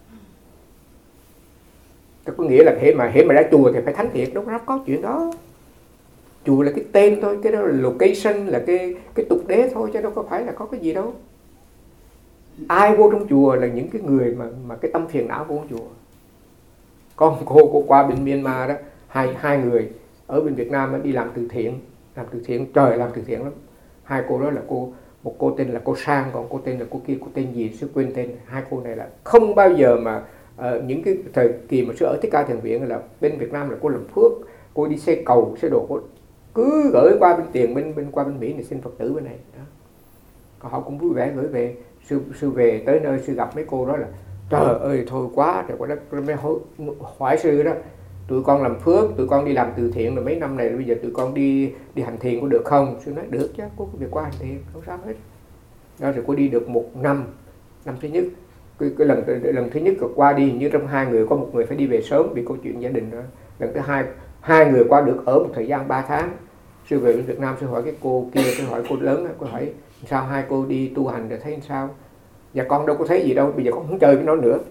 Có nghĩa là hễ mà ra chùa thì phải thánh thiệt, đâu có chuyện đó. Chùa là cái tên thôi, cái đó là location, là cái tục đế thôi, chứ đâu có phải là có cái gì đâu. Ai vô trong chùa là những cái người mà cái tâm phiền não vô trong chùa. Có cô qua bên Myanmar đó, hai người ở bên Việt Nam đi làm từ thiện, trời làm từ thiện lắm. Hai cô đó là một cô tên là cô Sang, còn cô tên là cô kia, cô tên gì sư quên tên. Hai cô này là không bao giờ mà những cái thời kỳ mà sư ở Thích Ca Thiền Viện là bên Việt Nam là cô làm phước, cô đi xe cầu xe đồ, cô cứ gửi qua bên tiền bên qua bên Mỹ này xin Phật tử bên này đó. Còn họ cũng vui vẻ gửi về. Sư về tới nơi sư gặp mấy cô đó là trời ơi thôi quá trời quá đất, mới hỏi sư đó, tụi con làm phước, tụi con đi làm từ thiện rồi mấy năm này, bây giờ tụi con đi hành thiền có được không? Sư nói được chứ, cô có việc qua hành thiền không sao hết. Đó rồi cô đi được 1 năm thứ nhất, cái lần thứ nhất qua đi như trong 2 người có 1 người phải đi về sớm vì câu chuyện gia đình đó. Lần thứ hai người qua được ở một thời gian 3 tháng. Sư về bên Việt Nam, sư hỏi cái cô kia, sư hỏi cô lớn, cô hỏi sao hai cô đi tu hành rồi thấy sao? Dạ con đâu có thấy gì đâu, bây giờ con không chơi với nó nữa.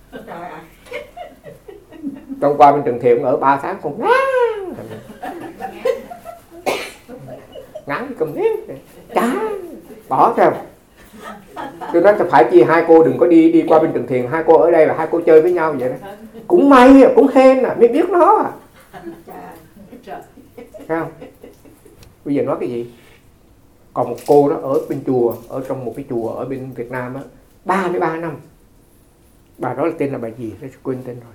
Con qua bên Trần Thiện ở 3 tháng con ngán cầm nếp chán bỏ theo. Tôi nói phải chi hai cô đừng có đi qua bên Trần Thiện, hai cô ở đây là hai cô chơi với nhau vậy đó. Cũng may cũng hên mới biết nó à. Thấy không? Bây giờ nói cái gì? Còn một cô đó ở bên chùa, ở trong một cái chùa ở bên Việt Nam á, 33 năm. Bà đó là tên là bà gì? Tôi quên tên rồi.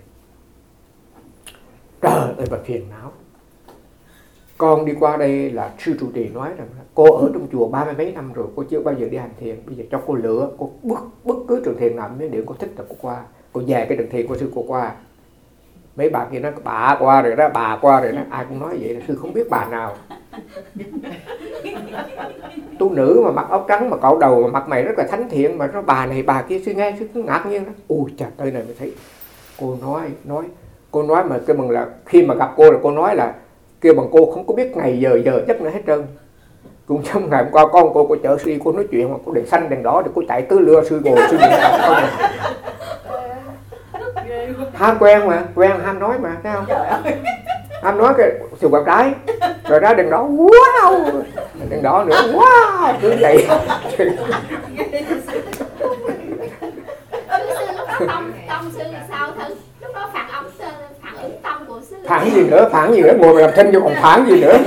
Trời ơi bà phiền não. Con đi qua đây là sư trụ trì nói rằng cô ở trong chùa 30 mấy năm rồi, cô chưa bao giờ đi hành thiền. Bây giờ cho cô lựa, cô bất cứ trường thiền nào nếu cô thích là cô qua. Cô về cái trường thiền của sư cô qua. Mấy bà kia nói bà qua rồi đó, bà qua rồi đó. Ai cũng nói vậy là sư không biết bà nào. Tu nữ mà mặc áo trắng mà cạo đầu mà mặt mày rất là thánh thiện, mà nó bà này bà kia, sư nghe sư cứ ngạc nhiên đó. Ôi trời ơi này mới thấy. Cô nói mà cái bằng là khi mà gặp cô là cô nói là kêu bằng cô không có biết ngày giờ giấc nữa hết trơn. Cũng trong ngày hôm qua con cô chở sư đi, cô nói chuyện mà cô đèn xanh đèn đỏ thì cô chạy cứ lưa sư ngồi sư điện thoại. Ham quen ham nói mà, thấy không? Ham nói cái chiều quẹo trái rồi ra đèn đỏ, wow, đèn đỏ nữa, wow, cứ vậy. Tâm sư sao thử lúc đó phản ứng tâm của sư. Phản gì nữa, ngồi mà làm thinh vô còn phản gì nữa.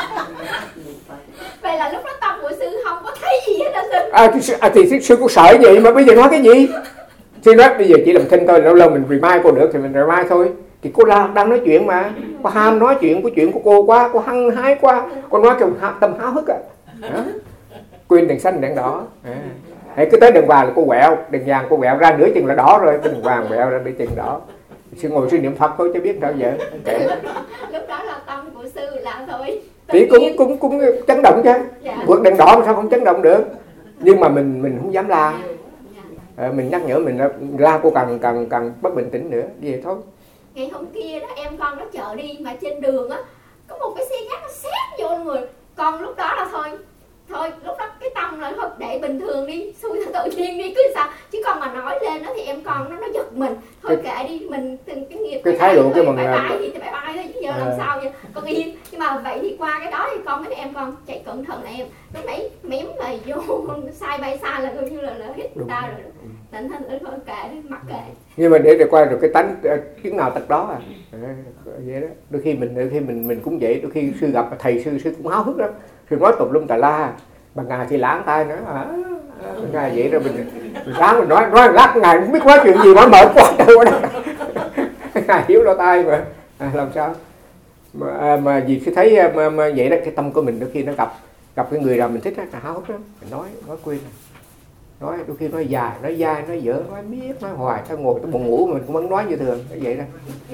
Vậy là lúc đó tâm của sư không có thấy gì hết hả sư? Thì sư cũng sợ vậy mà bây giờ nói cái gì? Sư nói bây giờ chỉ làm thinh thôi, lâu lâu mình remind cô được thì mình remind thôi. Thì cô đang nói chuyện mà, cô ham nói chuyện của cô quá, cô hăng hái quá, cô nói trong tâm háo hức à. Quên đèn xanh đèn đỏ. Hãy cứ tới đường vàng là cô quẹo, đường vàng cô quẹo ra nửa chừng là đỏ rồi, cái đường vàng quẹo ra nửa chừng đỏ. Sư ngồi sư niệm Phật thôi chứ biết sao giờ. Lúc đó là tâm của sư là thôi. Thì cũng chấn động chứ. Dạ. Vượt đèn đỏ mà sao không chấn động được. Nhưng mà mình không dám la. Mình nhắc nhở mình la cô càng bất bình tĩnh nữa, vậy thôi. Ngày hôm kia đó em con nó chở đi mà trên đường á có một cái xe khác nó xét vô người. Con lúc đó là thôi lúc đó cái tâm là thôi để bình thường đi, xui tự nhiên đi cứ sao, chứ con mà nói lên đó thì em con nó giật mình, thôi kệ đi, mình từng cái nghiệp cái thái độ cái bằng bye bye thì bye bye thôi chứ giờ làm sao vậy, con yên. Nhưng mà vậy thì qua cái đó thì con với em con chạy cẩn thận là em nó mấy mém là vô sai bay xa là coi như là hít người ta rồi, tỉnh thân thôi kệ đi, mặc kệ. Nhưng mà để qua được cái tánh chứng nào tật đó vậy đó. Đôi khi mình cũng vậy, đôi khi sư gặp thầy sư cũng háo hức lắm, sư nói tùm lum tà la, bà ngài thì lãng tai nữa ngài vậy rồi mình sáng mình nói lát ngài không biết nói chuyện gì, nói mệt quá đâu đó. Ngài hiểu lỗ tai mà làm sao mà vì sư thấy mà vậy đó, cái tâm của mình đôi khi nó gặp cái người nào mình thích á, háo hức lắm, mình nói quên nói đôi khi nói dài nói dai nói dở nói miết nói hoài, ta ngồi ta buồn ngủ mình cũng vẫn nói như thường vậy đó.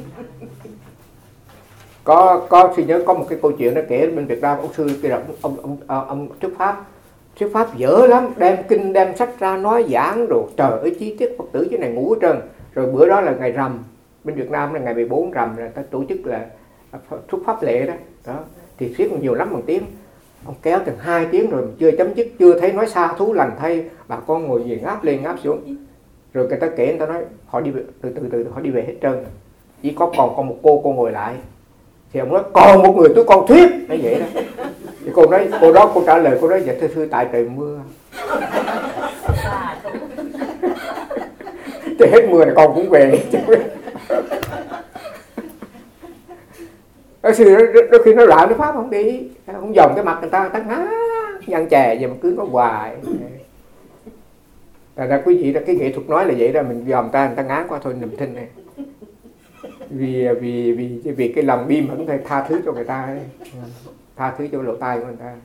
Có sư nhớ có một cái câu chuyện nó kể bên Việt Nam, ông sư kia ông thuyết pháp dở lắm, đem kinh đem sách ra nói giảng đồ, trời ơi chi tiết Phật tử dưới này ngủ hết trơn. Rồi bữa đó là ngày rằm, bên Việt Nam là ngày 14 rằm là ta tổ chức là thuyết pháp lễ đó thì thuyết nhiều lắm bằng tiếng. Ông kéo từng 2 tiếng rồi chưa chấm dứt, chưa thấy nói xa thú lành thay, bà con ngồi về ngáp lên ngáp xuống. Rồi người ta kể, người ta nói họ đi về, từ họ đi về hết trơn, chỉ còn một cô ngồi lại. Thì ông nói còn một người tôi còn thuyết, nói vậy đó. Thì cô trả lời, cô nói dạ thưa sư tại trời mưa. Chứ hết mưa này con cũng về. Sư đôi khi nó lại nó pháp không đi, không dòm cái mặt người ta ngá nhăn chè vậy mà cứ nói hoài. Thành ra quý vị đó, cái nghệ thuật nói là vậy đó, mình dòm người ta ngán qua thôi niềm tin này. Vì cái lòng bi mẫn thôi, tha thứ cho người ta ấy. Tha thứ cho lỗ tai của người ta.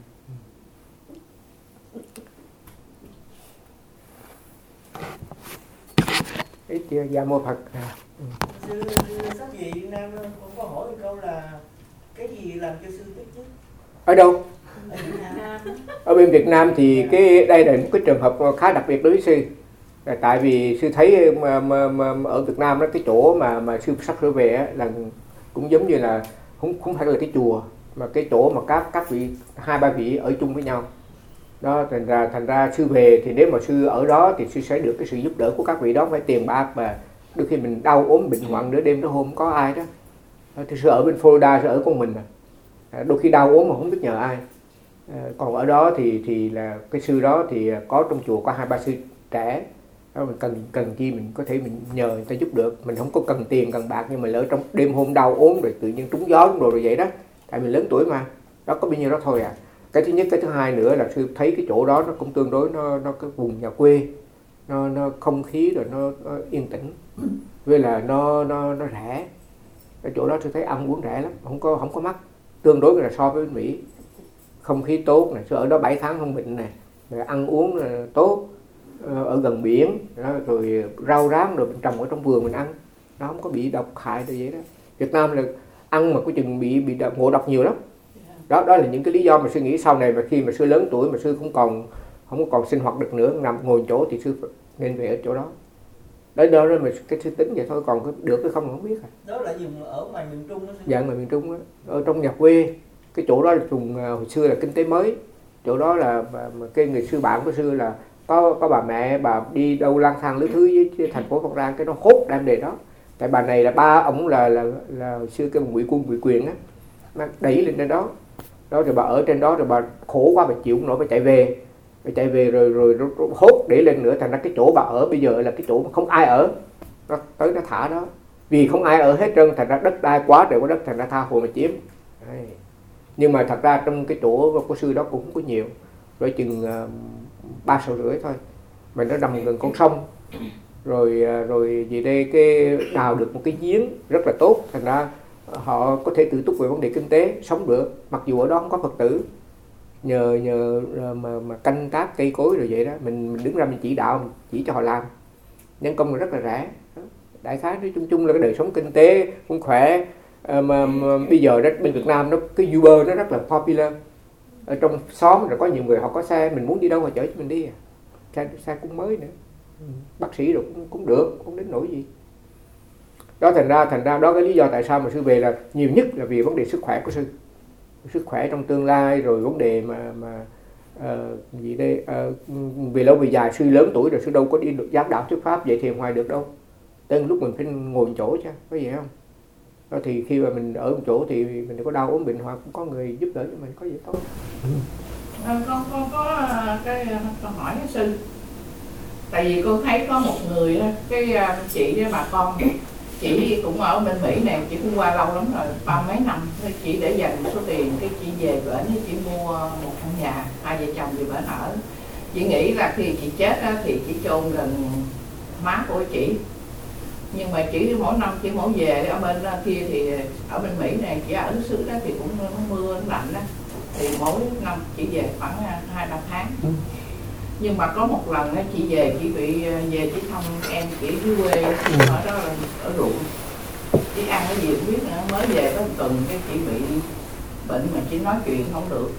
Ít chưa Gia Mô Phật. Sư sắp gì Việt Nam cũng có hỏi một câu là cái gì làm cho sư tức nhất? Ở đâu? Ở Việt Nam. Ở bên Việt Nam thì đây là một cái trường hợp khá đặc biệt đối với sư. Tại vì sư thấy mà ở Việt Nam đó, cái chỗ mà sư sắp sửa về là cũng giống như là không phải là cái chùa, mà cái chỗ mà các vị 2-3 vị ở chung với nhau đó. Thành ra sư về thì nếu mà sư ở đó thì sư sẽ được cái sự giúp đỡ của các vị đó, phải tiền bạc, và đôi khi mình đau ốm bệnh hoạn nửa đêm nửa hôm có ai đó. Thì sư ở bên Florida, sư ở con mình đôi khi đau ốm mà không biết nhờ ai. Còn ở đó thì là cái sư đó thì có trong chùa có 2-3 sư trẻ. Mình cần chi mình có thể mình nhờ người ta giúp được, mình không có cần tiền cần bạc, nhưng mà lỡ trong đêm hôm đau ốm rồi tự nhiên trúng gió rồi vậy đó, tại mình lớn tuổi mà, đó có bao nhiêu đó thôi à. Cái thứ nhất, cái thứ hai nữa là sư thấy cái chỗ đó nó cũng tương đối nó cái vùng nhà quê, nó không khí rồi nó yên tĩnh, với là nó rẻ. Cái chỗ đó sư thấy ăn uống rẻ lắm, không có mắc, tương đối là so với bên Mỹ. Không khí tốt này, sư ở đó 7 tháng không bệnh này, rồi ăn uống là tốt, ở gần biển đó, rồi rau rán rồi mình trồng ở trong vườn mình ăn, nó không có bị độc hại rồi vậy đó. Việt Nam là ăn mà có chừng bị ngộ độc nhiều lắm. Đó là những cái lý do mà sư nghĩ sau này mà khi mà sư lớn tuổi mà sư không còn sinh hoạt được nữa, nằm ngồi chỗ thì sư nên về ở chỗ đó. Đó mà cái sư tính vậy thôi, còn được cái không biết. Đó là vùng ở ngoài miền Trung đó. Dạ, ngoài miền Trung đó, ở trong nhà quê. Cái chỗ đó là vùng hồi xưa là kinh tế mới. Chỗ đó là cái người sư bạn của sư là có bà mẹ bà đi đâu lang thang lứa thứ với thành phố Phan Rang, cái nó hốt đem đề đó. Tại bà này là ba ổng là xưa cái ngụy quyền á, nó đẩy lên trên đó rồi bà ở trên đó, rồi bà khổ quá bà chịu không nổi, bà chạy về rồi hốt để lên nữa. Thành ra cái chỗ bà ở bây giờ là cái chỗ mà không ai ở, nó tới nó thả đó, vì không ai ở hết trơn, thành ra đất đai quá trời quá đất, thành ra tha hồ mà chiếm. Đấy. Nhưng mà thật ra trong cái chỗ của sư đó cũng không có nhiều, rồi chừng 3,5 sào thôi, mà nó nằm gần con sông. Rồi về đây cái đào được một cái giếng rất là tốt, thành ra họ có thể tự túc về vấn đề kinh tế, sống được, mặc dù ở đó không có Phật tử. nhờ mà canh tác cây cối rồi vậy đó, mình đứng ra mình chỉ đạo, mình chỉ cho họ làm, nhân công là rất là rẻ. Đại khái nói chung chung là cái đời sống kinh tế cũng khỏe. Mà bây giờ đó, bên Việt Nam nó cái Uber nó rất là popular. Ở trong xóm rồi có nhiều người họ có xe, mình muốn đi đâu họ chở cho mình đi. Xe cũng mới nữa, bác sĩ rồi cũng được, không đến nỗi gì. Đó thành ra đó cái lý do tại sao mà sư về là nhiều nhất là vì vấn đề sức khỏe của sư, sức khỏe trong tương lai, rồi vấn đề mà gì đây, về lâu về dài sư lớn tuổi rồi sư đâu có đi được giảng đạo thuyết pháp dạy thiền hoài được đâu. Tới lúc mình phải ngồi một chỗ chứ, có gì không? Đó thì khi mà mình ở một chỗ thì mình có đau ốm bệnh hoặc cũng có người giúp đỡ cho mình, có gì tốt. Con có cái câu hỏi với sư. Tại vì con thấy có một người, cái chị với bà con, chị cũng ở bên Mỹ này, chị cũng qua lâu lắm rồi, 30 mấy năm. Chị để dành một số tiền, cái chị về bển chị mua một căn nhà, hai vợ chồng về bển ở. Chị nghĩ là khi chị chết thì chị chôn gần má của chị. Nhưng mà chỉ mỗi năm chỉ mỗi về ở bên kia thì ở bên Mỹ này chỉ ở xứ đó thì cũng mưa lạnh đó, thì mỗi năm chỉ về khoảng 2-3 tháng. Nhưng mà có một lần chị về, chị bị về chị thăm em chị dưới quê ở đó là ở ruộng, chị ăn cái gì không biết nữa, mới về có một tuần cái chị bị bệnh mà chị nói chuyện không được,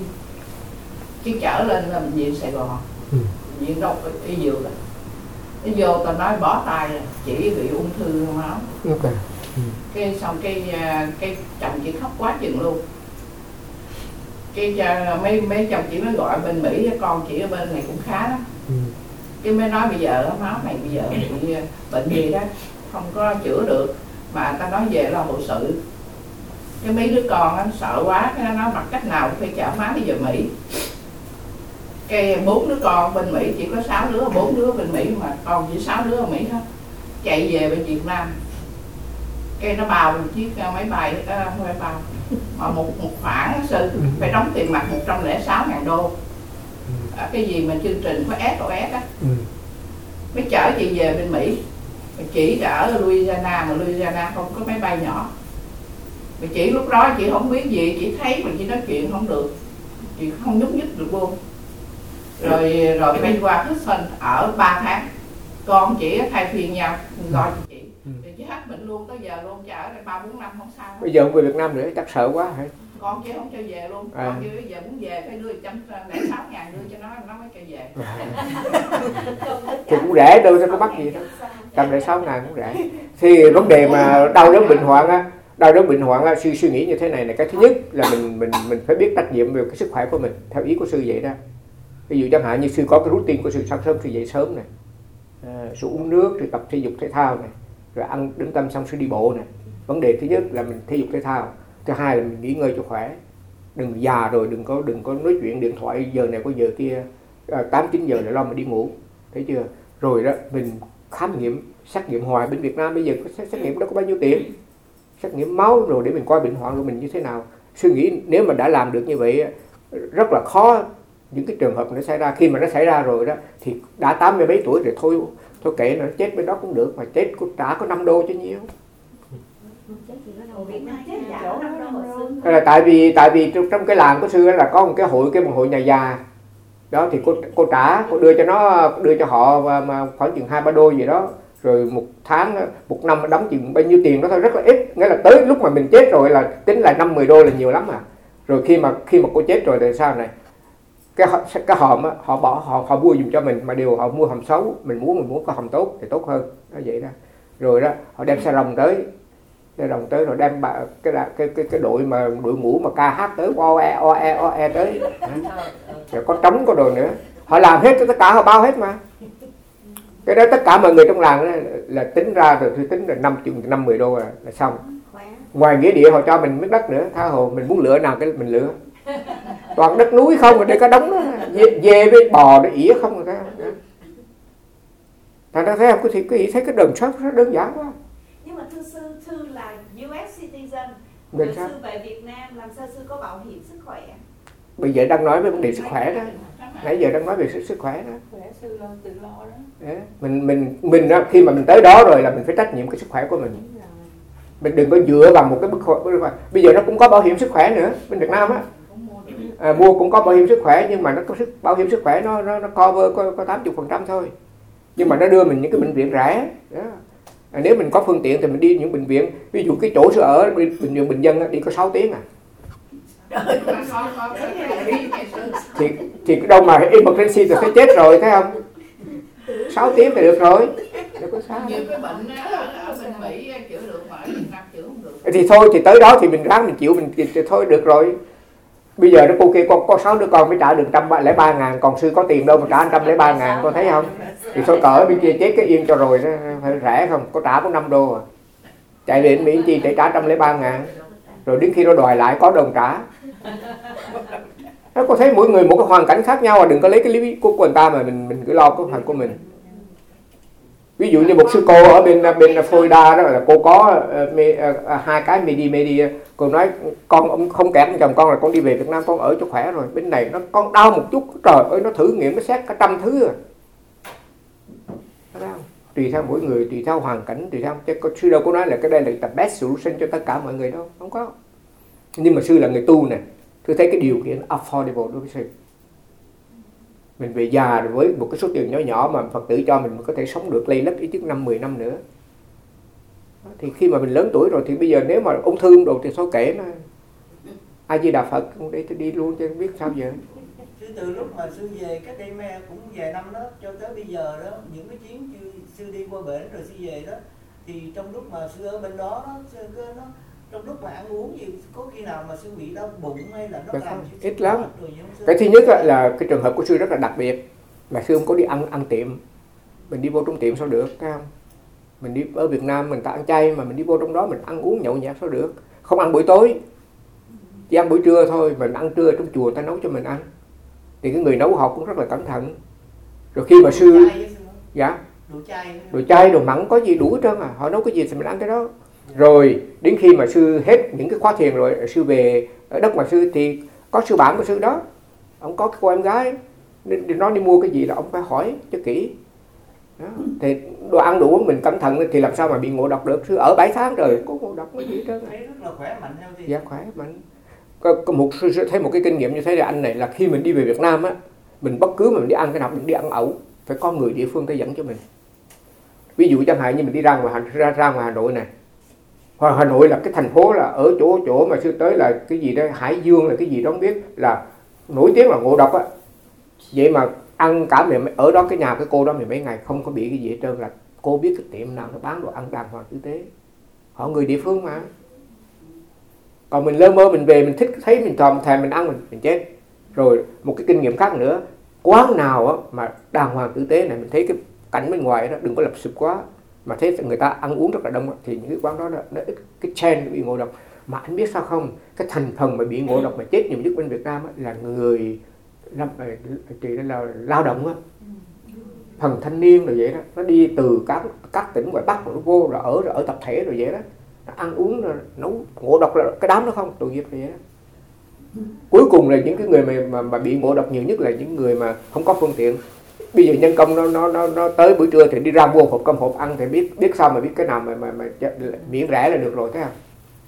chị chở lên là bệnh viện Sài Gòn, bệnh viện đâu y dược đó. Nó vô tao nói bỏ tay rồi, chị bị ung thư máu. Okay. Cái xong cái chồng chị khóc quá chừng luôn. Cái mấy chồng chị mới gọi bên Mỹ, con chị ở bên này cũng khá lắm. Cái mới nói bây giờ máu này bây giờ bị bệnh gì đó không có chữa được, mà ta nói về lo hậu sự. Cái mấy đứa con nó sợ quá, cái nó nói bằng cách nào cũng phải chở má đi về Mỹ. Cái 4 đứa con bên Mỹ, chỉ có 6 đứa, 4 đứa bên Mỹ mà con chỉ 6 đứa ở Mỹ hết, chạy về bên Việt Nam. Cái nó bao một chiếc máy bay, không phải bao, mà một khoản sư phải đóng tiền mặt 106.000 đô. Cái gì mà chương trình có SOS á, mới chở chị về bên Mỹ. Chị đã ở Louisiana, mà Louisiana không có máy bay nhỏ. Mà chị lúc đó chị không biết gì, chị thấy mà chị nói chuyện không được, chị không nhúc nhích được luôn. Rồi bay qua Houston ở 3 tháng, con chị thay phiên nhau gọi cho chị. Rồi chị hết bệnh luôn, tới giờ luôn, chị ở đây 3-4 năm không sao. Bây giờ không về Việt Nam nữa, chắc sợ quá hả? Con chị không cho về luôn, con chị bây giờ muốn về phải đưa 106.000 đưa cho nó mới cho về. Thì cũng rẻ, đâu có mắc gì đâu, 106.000 cũng rẻ. Thì vấn đề mà đau đớn bệnh hoạn á, suy nghĩ như thế này là cái thứ nhất là mình phải biết trách nhiệm về cái sức khỏe của mình, theo ý của sư vậy đó. Ví dụ chẳng hạn như sư có cái routine của sư, sáng sớm sư dậy sớm này, sư uống nước, sư tập thể dục thể thao này, rồi ăn đứng tâm xong sư đi bộ này. Vấn đề thứ nhất là mình thể dục thể thao, thứ hai là mình nghỉ ngơi cho khỏe, đừng già rồi đừng có nói chuyện điện thoại giờ này có giờ kia, 8-9 giờ lại lo mà đi ngủ, thấy chưa? Rồi đó mình khám nghiệm, xét nghiệm hoài. Bên Việt Nam bây giờ có xét nghiệm đó có bao nhiêu tiền, xét nghiệm máu rồi để mình coi bệnh hoạn của mình như thế nào. Suy nghĩ nếu mà đã làm được như vậy rất là khó những cái trường hợp nó xảy ra. Khi mà nó xảy ra rồi đó thì đã 80 mấy tuổi rồi, thôi kệ nó chết bên đó cũng được, mà chết cũng trả có 5 đô cho nhiêu. Tại vì trong cái làng của sư là có một hội nhà già đó, thì cô đưa cho họ mà khoảng chừng 2-3 đô gì đó, rồi một tháng, một năm đóng chừng bao nhiêu tiền đó thôi, rất là ít. Nghĩa là tới lúc mà mình chết rồi là tính lại 5-10 đô là nhiều lắm à. Rồi khi mà cô chết rồi thì sao này, cái hòm á, họ mua dùng cho mình, mà đều họ mua hòm xấu, mình muốn có hòm tốt thì tốt hơn, nó vậy đó. Rồi đó họ đem xe rồng tới rồi đem cái đội ngũ mà ca hát tới o e tới, rồi có trống có đồ nữa, họ làm hết tất cả, họ bao hết mà. Cái đó tất cả mọi người trong làng đó là tính ra rồi, tính là 50 đô là xong. Ngoài nghĩa địa họ cho mình miếng đất nữa, tha hồ mình muốn lựa nào cái mình lựa. Toàn đất núi không, ở đây có đống đó, dê với bò nó ỉa không rồi đó. Thành ra thấy không, thì thấy cái đường sống rất đơn giản quá. Nhưng mà thư là US citizen, rồi sư về Việt Nam làm sao sư có bảo hiểm sức khỏe? Bây giờ đang nói về vấn đề sức khỏe đó, nãy giờ đang nói về sức khỏe đó. Sư lo tự lo đó. Mình khi mà mình tới đó rồi là mình phải trách nhiệm cái sức khỏe của mình. Mình đừng có dựa vào một cái bức. Bây giờ nó cũng có bảo hiểm sức khỏe nữa bên Việt Nam á. mua cũng có bảo hiểm sức khỏe, nhưng mà nó có bảo hiểm sức khỏe nó cover có 80% thôi, nhưng mà nó đưa mình những cái bệnh viện rẻ đó. Nếu mình có phương tiện thì mình đi những bệnh viện, ví dụ cái chỗ sư ở bệnh viện Bình Dân đi có 6 tiếng à. Thì đâu mà emergency thì phải chết rồi, thấy không? 6 tiếng thì được rồi, đâu có sao. Nhiều cái bệnh ở bên Mỹ chữa được mà ở Việt Nam chữa không được. Thì thôi, thì tới đó thì mình ráng mình chịu, thì thôi được rồi. Bây giờ nó cô kia có 6 đứa con mới trả được 103.000, còn sư có tiền đâu mà trả 103.000, con thấy không? Thì thôi cỡ bên kia chết cái yên cho rồi, nó phải rẻ không? Có trả có 5 đô à. Chạy về Mỹ chi để trả 103.000, rồi đến khi nó đòi lại có đồng trả. Nó có thấy mỗi người một cái hoàn cảnh khác nhau, à đừng có lấy cái lý của người ta mà mình cứ lo cái hoàn của mình. Ví dụ như một sư cô ở bên Florida đó là cô có 2 cái medi, cô nói con không kẹt chồng con là con đi về Việt Nam con ở cho khỏe rồi, bên này nó con đau một chút trời ơi nó thử nghiệm nó xét cả 100 thứ rồi. Tùy theo mỗi người, tùy theo hoàn cảnh, tùy theo chứ sư đâu có nói là cái đây là the best solution cho tất cả mọi người đâu, không có. Nhưng mà sư là người tu nè, tôi thấy cái điều kiện affordable đối với sư. Mình về già rồi với một cái số tiền nhỏ nhỏ mà Phật tử cho mình có thể sống được lây lất ít nhất 5-10 năm nữa. Thì khi mà mình lớn tuổi rồi thì bây giờ nếu mà ung thư đồ thì thôi kể mà. A Di Đà Phật để tôi đi luôn chứ không biết sao giờ. Chứ từ lúc mà sư về cách đây cũng vài năm đó cho tới bây giờ đó, những cái chuyến sư đi qua bển rồi sư về đó, thì trong lúc mà sư ở bên đó nó trong lúc mà ăn uống gì có khi nào mà sư bị đau bụng hay là nó làm ít lắm. Cái thứ nhất là cái trường hợp của sư rất là đặc biệt, là sư không có đi ăn tiệm. Mình đi vô trong tiệm sao được, thấy không? Mình đi ở Việt Nam mình ta ăn chay mà mình đi vô trong đó mình ăn uống nhậu nhẹt sao được? Không ăn buổi tối, chỉ ăn buổi trưa thôi. Mình ăn trưa trong chùa ta nấu cho mình ăn, thì cái người nấu họ cũng rất là cẩn thận. Rồi khi mà sư dạ đồ chay đồ mặn có gì đủ hết trơn à, họ nấu cái gì thì mình ăn cái đó. Rồi đến khi mà sư hết những cái khóa thiền rồi, sư về ở đất mà sư thì có sư bạn của sư đó, ông có cái cô em gái nên nó đi mua cái gì là ông phải hỏi cho kỹ đó. Thì đồ ăn đồ uống mình cẩn thận thì làm sao mà bị ngộ độc được. Sư ở 7 tháng rồi có ngộ độc cái gì hết trơn. Thấy rất là khỏe mạnh theo thì. Dạ khỏe mạnh. Có một sư thấy một cái kinh nghiệm như thế là anh này, là khi mình đi về Việt Nam á, mình bất cứ mà mình đi ăn cái nào mình đi ăn ẩu phải có người địa phương tới dẫn cho mình. Ví dụ chẳng hạn như mình đi ra ngoài Hà Nội này, Hà Nội là cái thành phố là ở chỗ mà sư tới là cái gì đó Hải Dương là cái gì đó không biết, là nổi tiếng là ngộ độc á. Vậy mà ăn cả ở đó cái nhà cái cô đó mấy ngày không có bị cái gì hết trơn, là cô biết cái tiệm nào nó bán đồ ăn đàng hoàng tử tế, họ người địa phương mà. Còn mình lơ mơ mình về mình thích thấy mình thèm mình ăn mình chết. Rồi một cái kinh nghiệm khác nữa, quán nào á mà đàng hoàng tử tế này, mình thấy cái cảnh bên ngoài đó đừng có lập sụp quá, mà thấy người ta ăn uống rất là đông thì những cái quán đó nó ít cái chain bị ngộ độc. Mà anh biết sao không, cái thành phần mà bị ngộ độc mà chết nhiều nhất bên Việt Nam là người là lao động á, phần thanh niên rồi vậy đó, nó đi từ các tỉnh ngoài Bắc nó vô rồi ở tập thể rồi vậy đó, nó ăn uống rồi nấu ngộ độc là cái đám đó không, tội nghiệp vậy đó. Cuối cùng là những cái người mà bị ngộ độc nhiều nhất là những người mà không có phương tiện. Bây giờ nhân công nó tới buổi trưa thì đi ra mua hộp cơm hộp ăn thì biết sao mà biết cái nào mà miễn rẻ là được rồi, thấy không?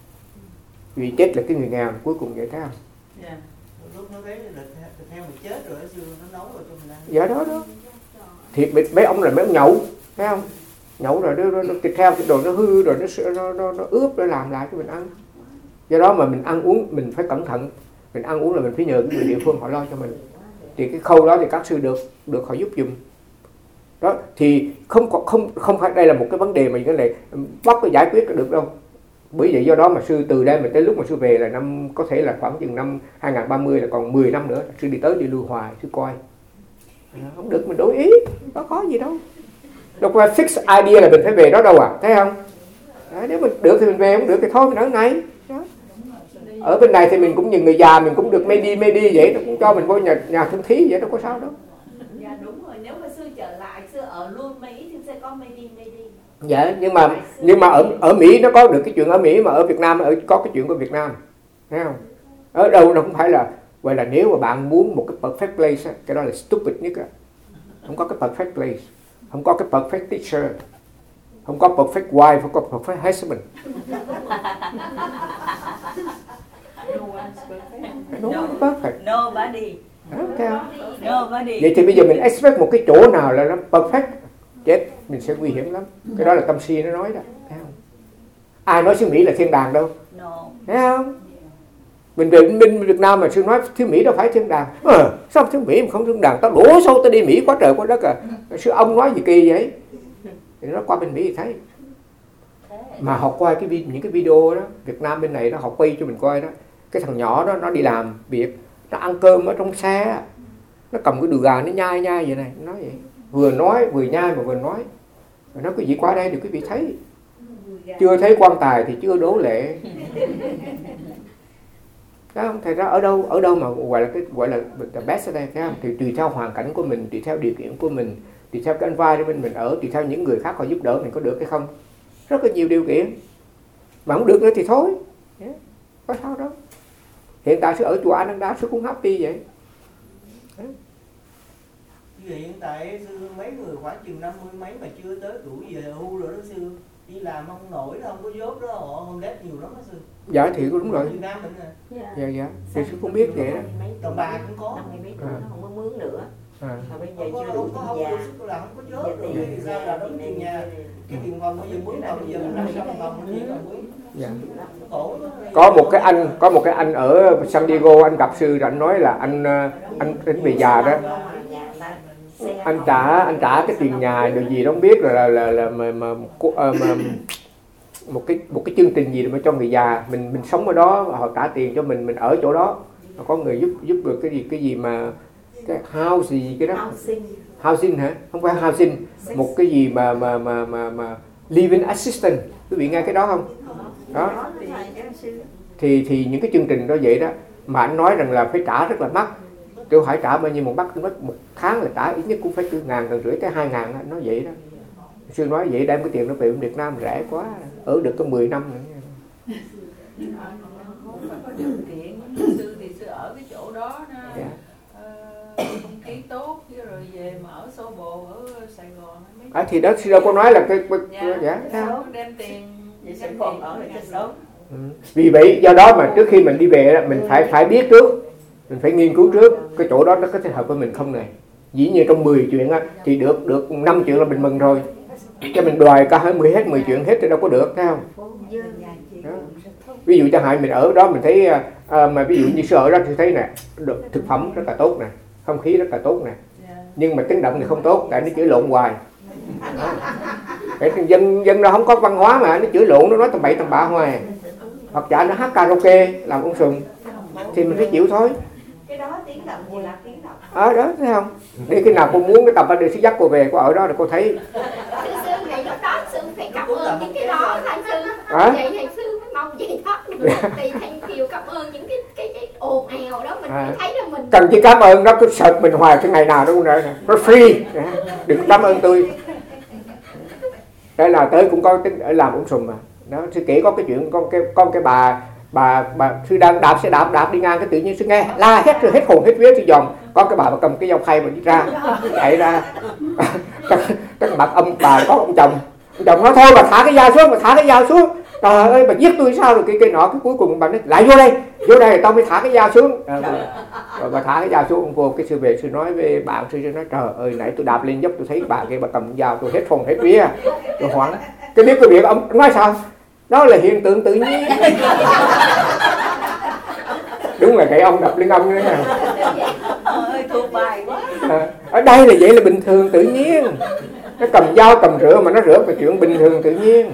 Vì chết là cái người nghèo cuối cùng vậy, thấy không? Yeah. Lúc nó thấy là thịt heo mình chết rồi nó nấu rồi cho mình ăn. Dạ đó. Thì mấy ông là mấy ông nhậu, thấy không? Nhậu rồi nó thịt heo thì đồ nó hư rồi nó ướp để làm lại cho mình ăn. Do đó mà mình ăn uống mình phải cẩn thận. Mình ăn uống là mình phải nhờ cái người địa phương họ lo cho mình. Thì cái khâu đó thì các sư được họ giúp giùm. Đó thì không phải đây là một cái vấn đề mà cái này bắt có giải quyết được đâu. Bởi vậy do đó mà sư từ đây mà tới lúc mà sư về là năm có thể là khoảng chừng năm 2030 là còn 10 năm nữa, sư đi tới đi lui hoài sư coi. Không được mình đổi ý, có khó gì đâu. Đâu có fix idea là mình phải về đó đâu à, thấy không? Đấy, nếu mình được thì mình về, không được thì thôi mình ở này. Đó. Ở bên này thì mình cũng như người già mình cũng được medi vậy, nó cũng cho mình vô nhà thương thí vậy, đâu có sao đâu. Dạ đúng rồi, nếu mà sư trở lại sư ở luôn Mỹ thì sẽ có medi. Dạ, nhưng mà ở Mỹ nó có được cái chuyện ở Mỹ, mà ở Việt Nam có cái chuyện của Việt Nam, thấy không? Ở đâu nó không phải là vậy, là nếu mà bạn muốn một cái perfect place, cái đó là stupid nhất á. Không có cái perfect place, không có cái perfect teacher, không có perfect wife, không có perfect husband. No perfect. Nobody. Thấy không? Nobody. Vậy thì bây giờ mình expect một cái chỗ nào là nó perfect, chết, mình sẽ nguy hiểm lắm. Cái đó là tâm si nó nói đó. Thấy không? Ai nói xứ Mỹ là thiên đàng đâu. No. Thấy không? Mình về bên Việt Nam mà sư nói xứ Mỹ đâu phải thiên đàng. Sao xứ Mỹ mà không thiên đàng? Tao đổ sâu tao đi Mỹ quá trời quá đất à. Sư ông nói gì kỳ vậy? Thì nó qua bên Mỹ thì thấy. Mà học qua những cái video đó, Việt Nam bên này nó học quay cho mình coi đó. Cái thằng nhỏ đó nó đi làm việc, nó ăn cơm ở trong xe, nó cầm cái đùi gà nó nhai vậy này, nó nói vậy. Vừa nói vừa nhai mà vừa nói. Rồi nói quý vị qua đây thì quý vị thấy. Chưa thấy quan tài thì chưa đố lệ. Thấy không? Thật ra ở đâu mà gọi là the best ở đây, thấy không? Thì tùy theo hoàn cảnh của mình, tùy theo điều kiện của mình, tùy theo cái environment mình ở, tùy theo những người khác họ giúp đỡ mình có được hay không. Rất là nhiều điều kiện. Mà không được nữa thì thôi. Có sao đâu. Hiện tại sư ở chùa An Đăng Đá sư cũng happy vậy. Vì hiện tại sư mấy người khoảng chừng 50 mấy mà chưa tới tuổi về hưu rồi đó sư, đi làm không nổi đó, không có job đó, họ không lép nhiều lắm đó sư. Dạ thì đúng rồi. Việt Nam mình nè. Dạ. Thì sư cũng biết vậy đó. Đồng bà cũng có. 50 mấy tuổi nó không có mướn nữa. Mà bây giờ chưa đủ không già. Là không có job rồi thì sao là đóng tiền nhà. Cái tiền phòng bây giờ mướn phòng bây giờ mình làm xong phòng gì mà mướn. Dạ. Khổ. Có một cái anh ở San Diego, anh gặp sư rồi anh nói là anh đến về già đó. Anh trả cái tiền nhà điều gì đó không biết là một cái chương trình gì mà cho người già, mình sống ở đó họ trả tiền cho mình ở chỗ đó, có người giúp được cái gì mà cái house gì cái đó, housing hả, không phải housing, một cái gì mà living assistant, quý vị nghe cái đó không? Đó thì những cái chương trình đó vậy đó, mà anh nói rằng là phải trả rất là mắc. Tôi hỏi trả bao nhiêu một tháng là trả ít nhất cũng phải từ 1.500 tới 2.000, anh nói vậy đó. Sư nói vậy đem cái tiền nó về Việt Nam rẻ quá, ở được có 10 năm nữa. Không phải có điều kiện, sư thì sư ở cái chỗ đó nè, không khí tốt, rồi về mở xô bồ ở Sài Gòn. Thì đó sư đâu có nói là cái đem tiền Vậy sẽ còn ở lại trên đó. Vì vậy do đó mà trước khi mình đi về mình phải biết trước, mình phải nghiên cứu trước cái chỗ đó nó có thích hợp với mình không này. Dĩ nhiên trong 10 chuyện á, thì được 5 chuyện là mình mừng rồi. Cho mình đòi cả 10 chuyện hết thì đâu có được, thấy không? Đó. Ví dụ chẳng hạn mình ở đó mình thấy mà ví dụ như sư ở đó thì thấy nè, thực phẩm rất là tốt nè, không khí rất là tốt nè, nhưng mà tiếng động thì không tốt, tại nó chửi lộn hoài. Cái dân nó không có văn hóa mà nó chửi lộn, nó nói tầm bậy tầm bạ hoài, hoặc giả nó hát karaoke làm ông sùng thì mình phải chịu thôi. Cái đó tiếng động gì là tiếng động. Đó thấy không? Để khi nào cô muốn cái tập anh sư dắt cô về, cô ở đó là cô thấy. Sư ngày lúc đó sư phải cảm ơn những cái đó thầy sư. Vậy thầy sư mới mong vậy đó. Thì thầy Kiều cảm ơn những cái ồn ào đó, mình phải thấy là mình cần chỉ cảm ơn nó cứ sợt mình hoài cái ngày nào đó cũng nè, nó free, đừng cảm ơn tôi. Cái nào tới cũng có tính ở làm ông sùng mà. Đó, sư kể có cái chuyện con cái bà sư đang đạp xe đạp đi ngang, cái tự nhiên sư nghe la hét rồi hết hồn hết vía, sư dòm có cái bà cầm cái dao phay mà đi ra chạy ra các mặt bà có ông chồng nói thôi bà thả cái dao xuống, trời ơi bà giết tôi sao rồi cái nọ, cái cuối cùng bà nói lại vô đây tao mới thả cái dao xuống. Rồi bà thả cái dao xuống, ông vô cái sư về sư nói với bạn sư nói trời ơi nãy tôi đạp lên dốc tôi thấy bà kia bà cầm dao tôi hết hồn hết vía, tôi hoảng. Cái biết cái việc ông nói sao? Đó là hiện tượng tự nhiên. Đúng là cái ông đập lên ông nữa nè. Thuộc bài quá. Ở đây là vậy là bình thường tự nhiên. Nó cầm dao cầm rửa mà nó rửa là chuyện bình thường tự nhiên.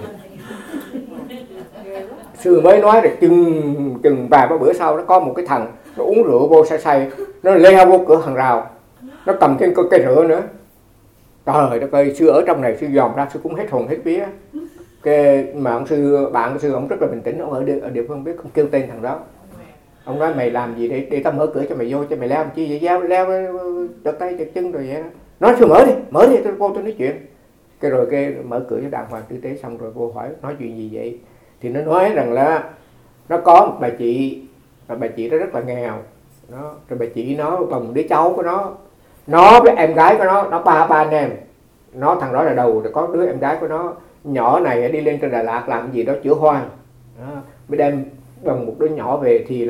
Sư mới nói là chừng vài ba bữa sau nó có một cái thằng nó uống rượu vô say, nó leo vô cửa hàng rào, nó cầm cái rửa nữa. Trời đất ơi, sư ở trong này sư dòm ra sư cũng hết hồn hết vía. Cái mà bạn sư ông rất là bình tĩnh, ông ở địa phương biết, không kêu tên thằng đó. Ông nói mày làm gì để tao mở cửa cho mày vô, cho mày leo làm chi vậy, leo trật tay trật chân rồi vậy đó. Nói sư mở đi tôi vô tôi nói chuyện. Cái rồi cái mở cửa cho đàng hoàng tử tế xong rồi vô hỏi nói chuyện gì vậy. Thì nó nói rằng là nó có một bà chị, và bà chị đó rất là nghèo. Đó, rồi bà chị nó bằng đứa cháu của nó với em gái của nó ba anh em. Nó thằng đó là đầu, rồi có đứa em gái của nó nhỏ này đi lên trên Đà Lạt làm gì đó chữa hoang. Đó, mới đem bằng một đứa nhỏ về thì là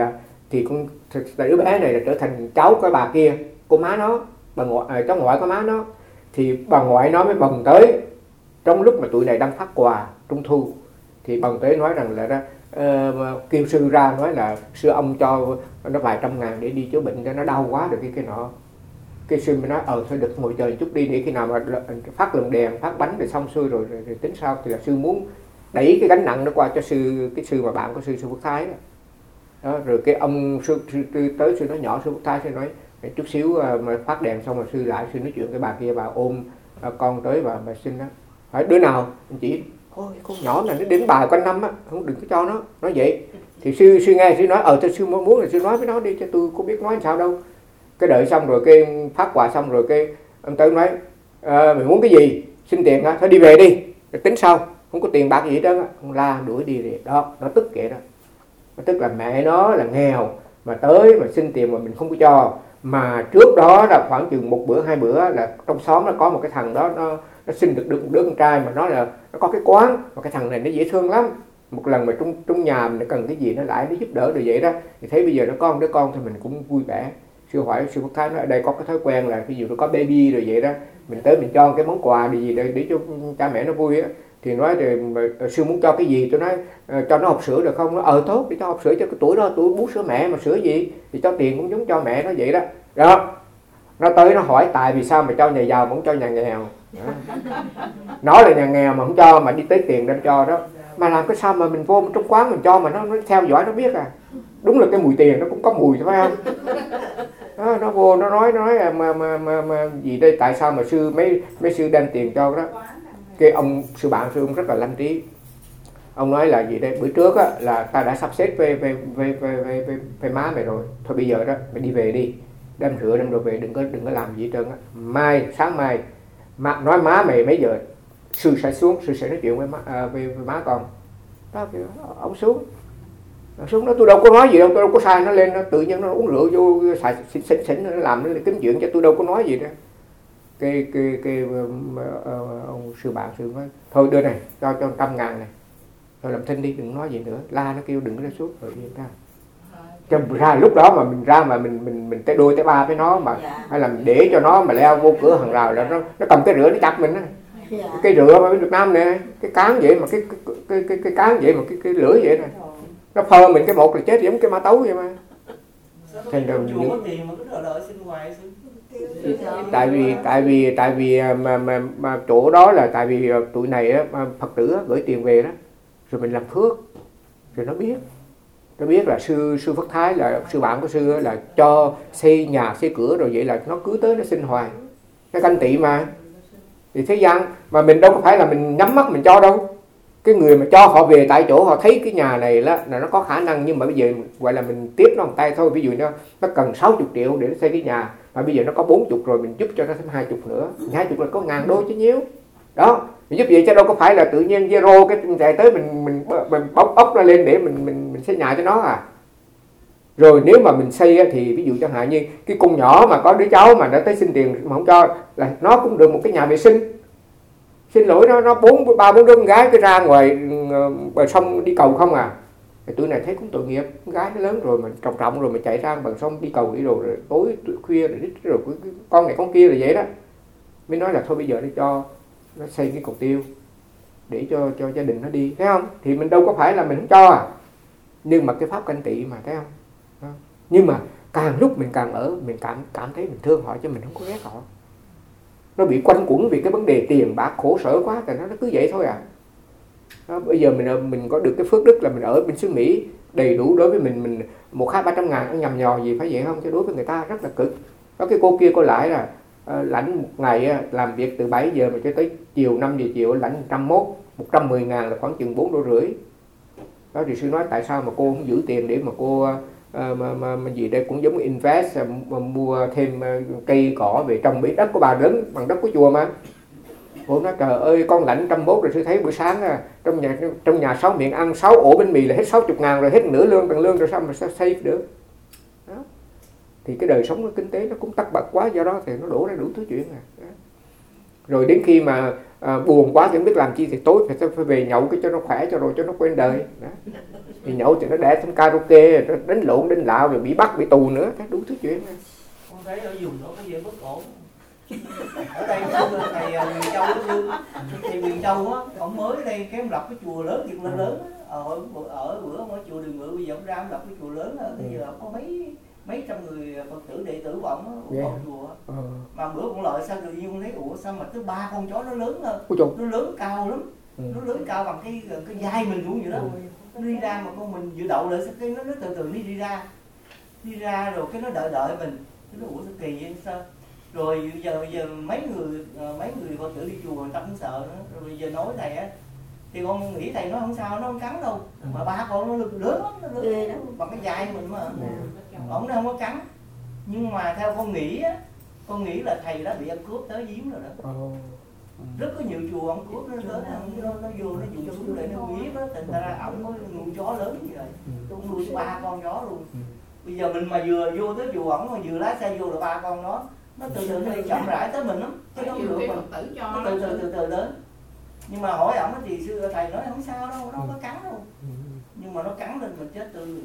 thì đứa bé này là trở thành cháu của bà kia, cô má nó, cháu ngoại của má nó. Thì bà ngoại nó mới bồng tới trong lúc mà tụi này đang phát quà trung thu, thì bồng tới nói rằng là đó, kêu sư ra nói là sư ông cho nó vài trăm ngàn để đi chữa bệnh cho nó đau quá được cái nọ. Cái sư mới nói thôi được ngồi chờ chút đi, để khi nào mà phát lồng đèn phát bánh rồi xong xuôi rồi tính sau. Thì là sư muốn đẩy cái gánh nặng nó qua cho cái sư mà bạn của sư Phước Thái đó. Rồi cái ông sư tới, sư nói nhỏ sư Phước Thái, sư nói chút xíu mà phát đèn xong rồi sư lại, sư nói chuyện cái bà kia, bà ôm con tới và bà xin đó. Hỏi đứa nào? Anh chị, ôi con nhỏ này nó đến bài quanh năm á, không đừng có cho nó. Nói vậy thì sư nghe, sư nói thôi sư muốn là sư nói với nó đi, cho tôi có biết nói sao đâu. Cái đợi xong rồi cái phát quà xong rồi cái ông tới nói mày muốn cái gì xin tiền á, thôi đi về đi rồi tính sau, không có tiền bạc gì hết trơn á. Ông la đuổi đi rồi đó, nó tức kệ đó. Tức là mẹ nó là nghèo mà tới mà xin tiền mà mình không có cho. Mà trước đó là khoảng chừng một bữa hai bữa là trong xóm nó có một cái thằng đó nó sinh được một đứa con trai, mà nó có cái quán, mà cái thằng này nó dễ thương lắm. Một lần mà trong nhà mình cần cái gì nó lại nó giúp đỡ rồi vậy đó. Thì thấy bây giờ nó có một đứa con thì mình cũng vui vẻ. Sư hỏi sư Phước Thái nói ở đây có cái thói quen là ví dụ nó có baby rồi vậy đó, mình tới mình cho cái món quà gì để cho cha mẹ nó vui á. Thì nói rồi sư muốn cho cái gì, tôi nói cho nó hộp sữa được không? Nó tốt, để cho hộp sữa cho cái tuổi đó, tuổi bú sữa mẹ mà sữa gì thì cho tiền cũng giống cho mẹ nó vậy đó. Đó, nó tới nó hỏi tại vì sao mà cho nhà giàu mà không cho nhà nghèo. Nó là nhà nghèo mà không cho, mà đi tới tiền đem cho đó. Mà làm cái sao mà mình vô trong quán mình cho mà nó theo dõi nó biết à. Đúng là cái mùi tiền nó cũng có mùi phải không? Đó, nó vô nó nói mà gì đây, tại sao mà sư mấy sư đem tiền cho đó. Cái ông sư bạn sư ông rất là lanh trí. Ông nói là gì đây, bữa trước á là ta đã sắp xếp về má mày rồi, thôi bây giờ đó mày đi về đi, đem rửa đem đồ về, đừng có làm gì hết trơn á. Sáng mai nói má mày mấy giờ sư sẽ xuống, sư sẽ nói chuyện với má con đó. Ông xuống đó, tôi đâu có nói gì đâu, tôi đâu có sai nó lên, nó tự nhiên nó uống rượu vô xài xỉn nó làm nó kiếm chuyện cho tôi đâu có nói gì đó. Cái ông sư bạn sư nói thôi đưa này cho 100.000 này rồi làm thinh đi, đừng nói gì nữa. La nó kêu đừng có ra suốt rồi đi ra. Cho ra lúc đó mà mình ra mà mình tay đôi tay ba với nó mà hay là mình để cho nó mà leo vô cửa hàng rào là nó cầm cái rửa nó chặt mình á. Cái rửa mà bên Việt Nam nè, cái cán vậy mà cái cán vậy mà cái lưỡi vậy nè, nó phơ mình cái một là chết giống cái mã tấu vậy mà. Thành ra chùa có tiền mà cứ đợi xin hoài xin. Tại vì mà chỗ đó là tại vì tụi này á, Phật tử á, gửi tiền về đó rồi mình làm phước rồi nó biết là sư Phước Thái là sư bạn của sư á, là cho xây nhà xây cửa rồi vậy là nó cứ tới nó xin hoài, nó canh tị mà. Thì thế gian mà mình đâu có phải là mình nhắm mắt mình cho đâu. Cái người mà cho họ về tại chỗ, họ thấy cái nhà này là nó có khả năng, nhưng mà bây giờ gọi là mình tiếp nó một tay thôi. Ví dụ nó cần 60 triệu để nó xây cái nhà, mà bây giờ nó có 40 rồi mình giúp cho nó thêm 20 nữa, 20 là có 1.000 đô chứ nhiêu đó. Mình giúp vậy chứ đâu có phải là tự nhiên zero cái chạy tới mình bóc ốc nó lên để mình xây nhà cho nó à. Rồi nếu mà mình xây thì ví dụ chẳng hạn như cái con nhỏ mà có đứa cháu mà nó tới xin tiền mà không cho là nó cũng được một cái nhà vệ sinh. Xin lỗi nó 3-4 đứa con gái cái ra ngoài bờ sông đi cầu không à. Thì tuổi này thấy cũng tội nghiệp, con gái nó lớn rồi mà trọng rồi mà chạy ra bờ sông đi cầu đi rồi tối khuya rồi con này con kia là vậy đó. Mới nói là thôi bây giờ để cho nó xây cái cầu tiêu để cho gia đình nó đi, thấy không? Thì mình đâu có phải là mình không cho à. Nhưng mà cái pháp canh tị mà, thấy không? Đó. Nhưng mà càng lúc mình càng ở, mình cảm thấy mình thương họ chứ mình không có ghét họ. Nó bị quanh quẩn vì cái vấn đề tiền bạc khổ sở quá thì nó cứ vậy thôi à. Đó, bây giờ mình có được cái phước đức là mình ở bên xứ Mỹ đầy đủ, đối với mình 100-300 ngàn nó nhầm nhò gì phải vậy không, chứ đối với người ta rất là cực. Có cái cô kia cô lại là lãnh một ngày làm việc từ 7 giờ mà cho tới chiều 5 giờ chiều lãnh 110 ngàn là khoảng chừng 4,5 đô. Đó thì sư nói tại sao mà cô không giữ tiền để mà cô mà gì đây cũng giống invest, mua thêm cây cỏ về trồng bể đất của bà lớn bằng đất của chùa mà. Cô nói trời ơi con lãnh 110 rồi sư thấy bữa sáng trong nhà 6 miệng ăn 6 ổ bánh mì là hết 60 ngàn rồi, hết nửa lương bằng lương rồi sao mà save được. Đó. Thì cái đời sống nó kinh tế nó cũng tắc bật quá, do đó thì nó đổ ra đủ thứ chuyện à. Đó. Rồi đến khi mà buồn quá thì không biết làm chi thì tối phải về nhậu cái cho nó khỏe, cho rồi cho nó quên đời đó. Thì nhậu thì nó để trong karaoke, nó đánh lộn đánh lạo rồi bị bắt bị tù nữa, đủ thứ chuyện. Con thấy ở vùng đó có gì bất ổn. Ở đây thầy Huyền Châu thầy Huyền Châu á, ông mới ở đây cái ông lập cái chùa lớn thiệt là lớn á. Ở bữa ông ở chùa Đường Ngự, bây giờ ông ra ông lập cái chùa lớn á, bây giờ có mấy trăm người Phật tử đệ tử của ông á, ông chùa á. Mà bữa cũng lợi sao tự nhiên thấy ủa sao mà tới 3 con chó nó lớn hơn, nó lớn cao lắm, nó lớn cao bằng cái vai mình cũng vậy đó. Nó đi ra mà con mình vừa đậu lại cái nó từ từ đi ra rồi cái nó đợi mình, nó ủa sao kỳ vậy sao. Rồi giờ mấy người Phật tử đi chùa người ta cũng sợ nữa. Rồi bây giờ nói thầy á thì con nghĩ thầy nói không sao, nó không cắn đâu, mà 3 con nó lớn lắm, nó lớn bằng cái vai mình mà. Ổng nó không có cắn, nhưng mà theo con nghĩ á, con nghĩ là thầy đã bị ăn cướp tới giếm rồi đó. Rất có nhiều chùa ông cướp nó lớn, nó vô nó dùng xuống để nó uy hiếp á, thành ra ổng có nuôi chó lớn như vậy, ông nuôi 3 con chó luôn. Bây giờ mình mà vừa vô tới chùa ổng mà vừa lái xe vô là 3 con nó từ từ nó đi chậm rãi tới mình lắm, chứ nó không được mình, nó từ từ đến. Nhưng mà hỏi ổng thì xưa thầy nói không sao đâu, nó không có cắn đâu. Nhưng mà nó cắn lên mình chết tươi.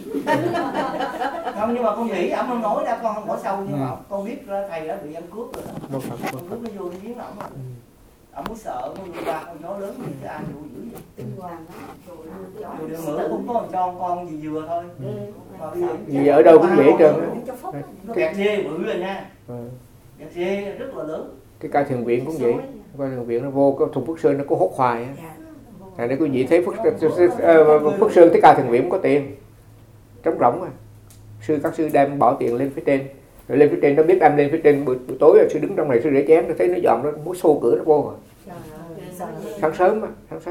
Không, nhưng mà con nghĩ ổng không nói ra, con không bỏ sâu, nhưng mà con biết là thầy đã bị ăn cướp rồi đó. Con cướp nó vô nó giếng ổng rồi. Ổng muốn sợ con nuôi 3 con chó lớn thì cái ai nuôi dữ vậy. Tinh hoàng đó. Chùa Đường Ngự cũng có cho con gì vừa thôi. Mà bây Vì ở đâu cũng vậy hết trơn. Nó kẹt dê bự rồi nha. Kẹt dê rất là lớn. Cái ca thiền viện cũng vậy. Ca thiền viện nó vô cái thùng Phước Sơn nó có hốt hoài á. Này quý vị thấy Phước Sơn tới ca thiền viện cũng có tiền, trống rỗng à. Các sư đem bỏ tiền lên phía trên, rồi lên phía trên nó biết đem lên phía trên buổi tối rồi sư đứng trong này sư rửa chén, nó thấy nó dọn nó muốn xô cửa nó vô rồi. Sáng sớm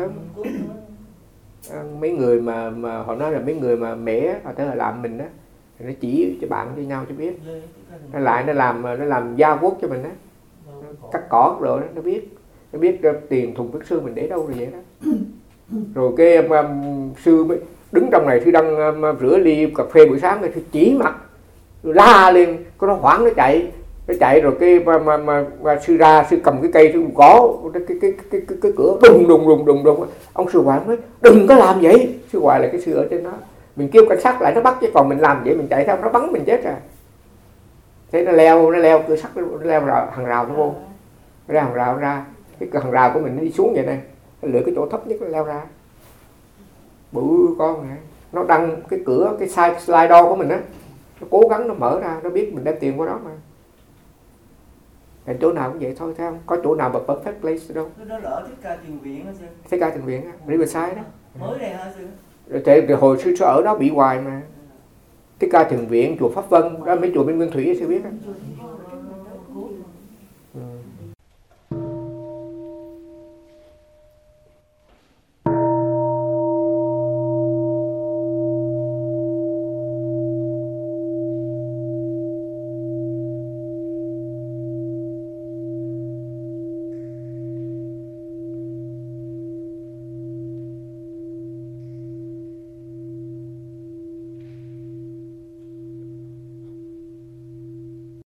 mấy người mà họ nói là mấy người mà mẻ họ tới là làm mình á, nó chỉ cho bạn cho nhau cho biết, nó làm gia quốc cho mình á, cắt cỏ rồi đó, nó biết tiền thùng Phước Sơn mình để đâu rồi vậy đó. Rồi cái sư mới đứng trong này, sư đang rửa ly cà phê buổi sáng, sư chỉ mặt rồi la lên, có nó hoảng nó chạy rồi cái mà sư ra, sư cầm cái cây sư gõ cái cửa đùng. Ông sư Hoài nói đừng có làm vậy. Sư Hoài là cái sư ở trên đó, mình kêu cảnh sát lại nó bắt, chứ còn mình làm vậy mình chạy theo nó bắn mình chết à. Thế nó leo cửa sắt, nó leo hàng rào nó vô, ra hàng rào ra, cái hàng rào của mình nó đi xuống vậy này, nó lựa cái chỗ thấp nhất nó leo ra. Bự con này, nó đăng cái cửa, cái slide door của mình á, nó cố gắng nó mở ra, nó biết mình đem tiền qua đó mà. Thành chỗ nào cũng vậy thôi, thấy không? Có chỗ nào mà perfect place đâu. Nó lỡ Thích Ca Thiền Viện đó sư. Thích Ca Thiền Viện á, Riverside đó. Mới đây hả sư? Rồi hồi sư ở đó bị hoài mà. Thích Ca Thiền Viện, chùa Pháp Vân, đó mấy chùa bên Nguyên Thủy sư biết á.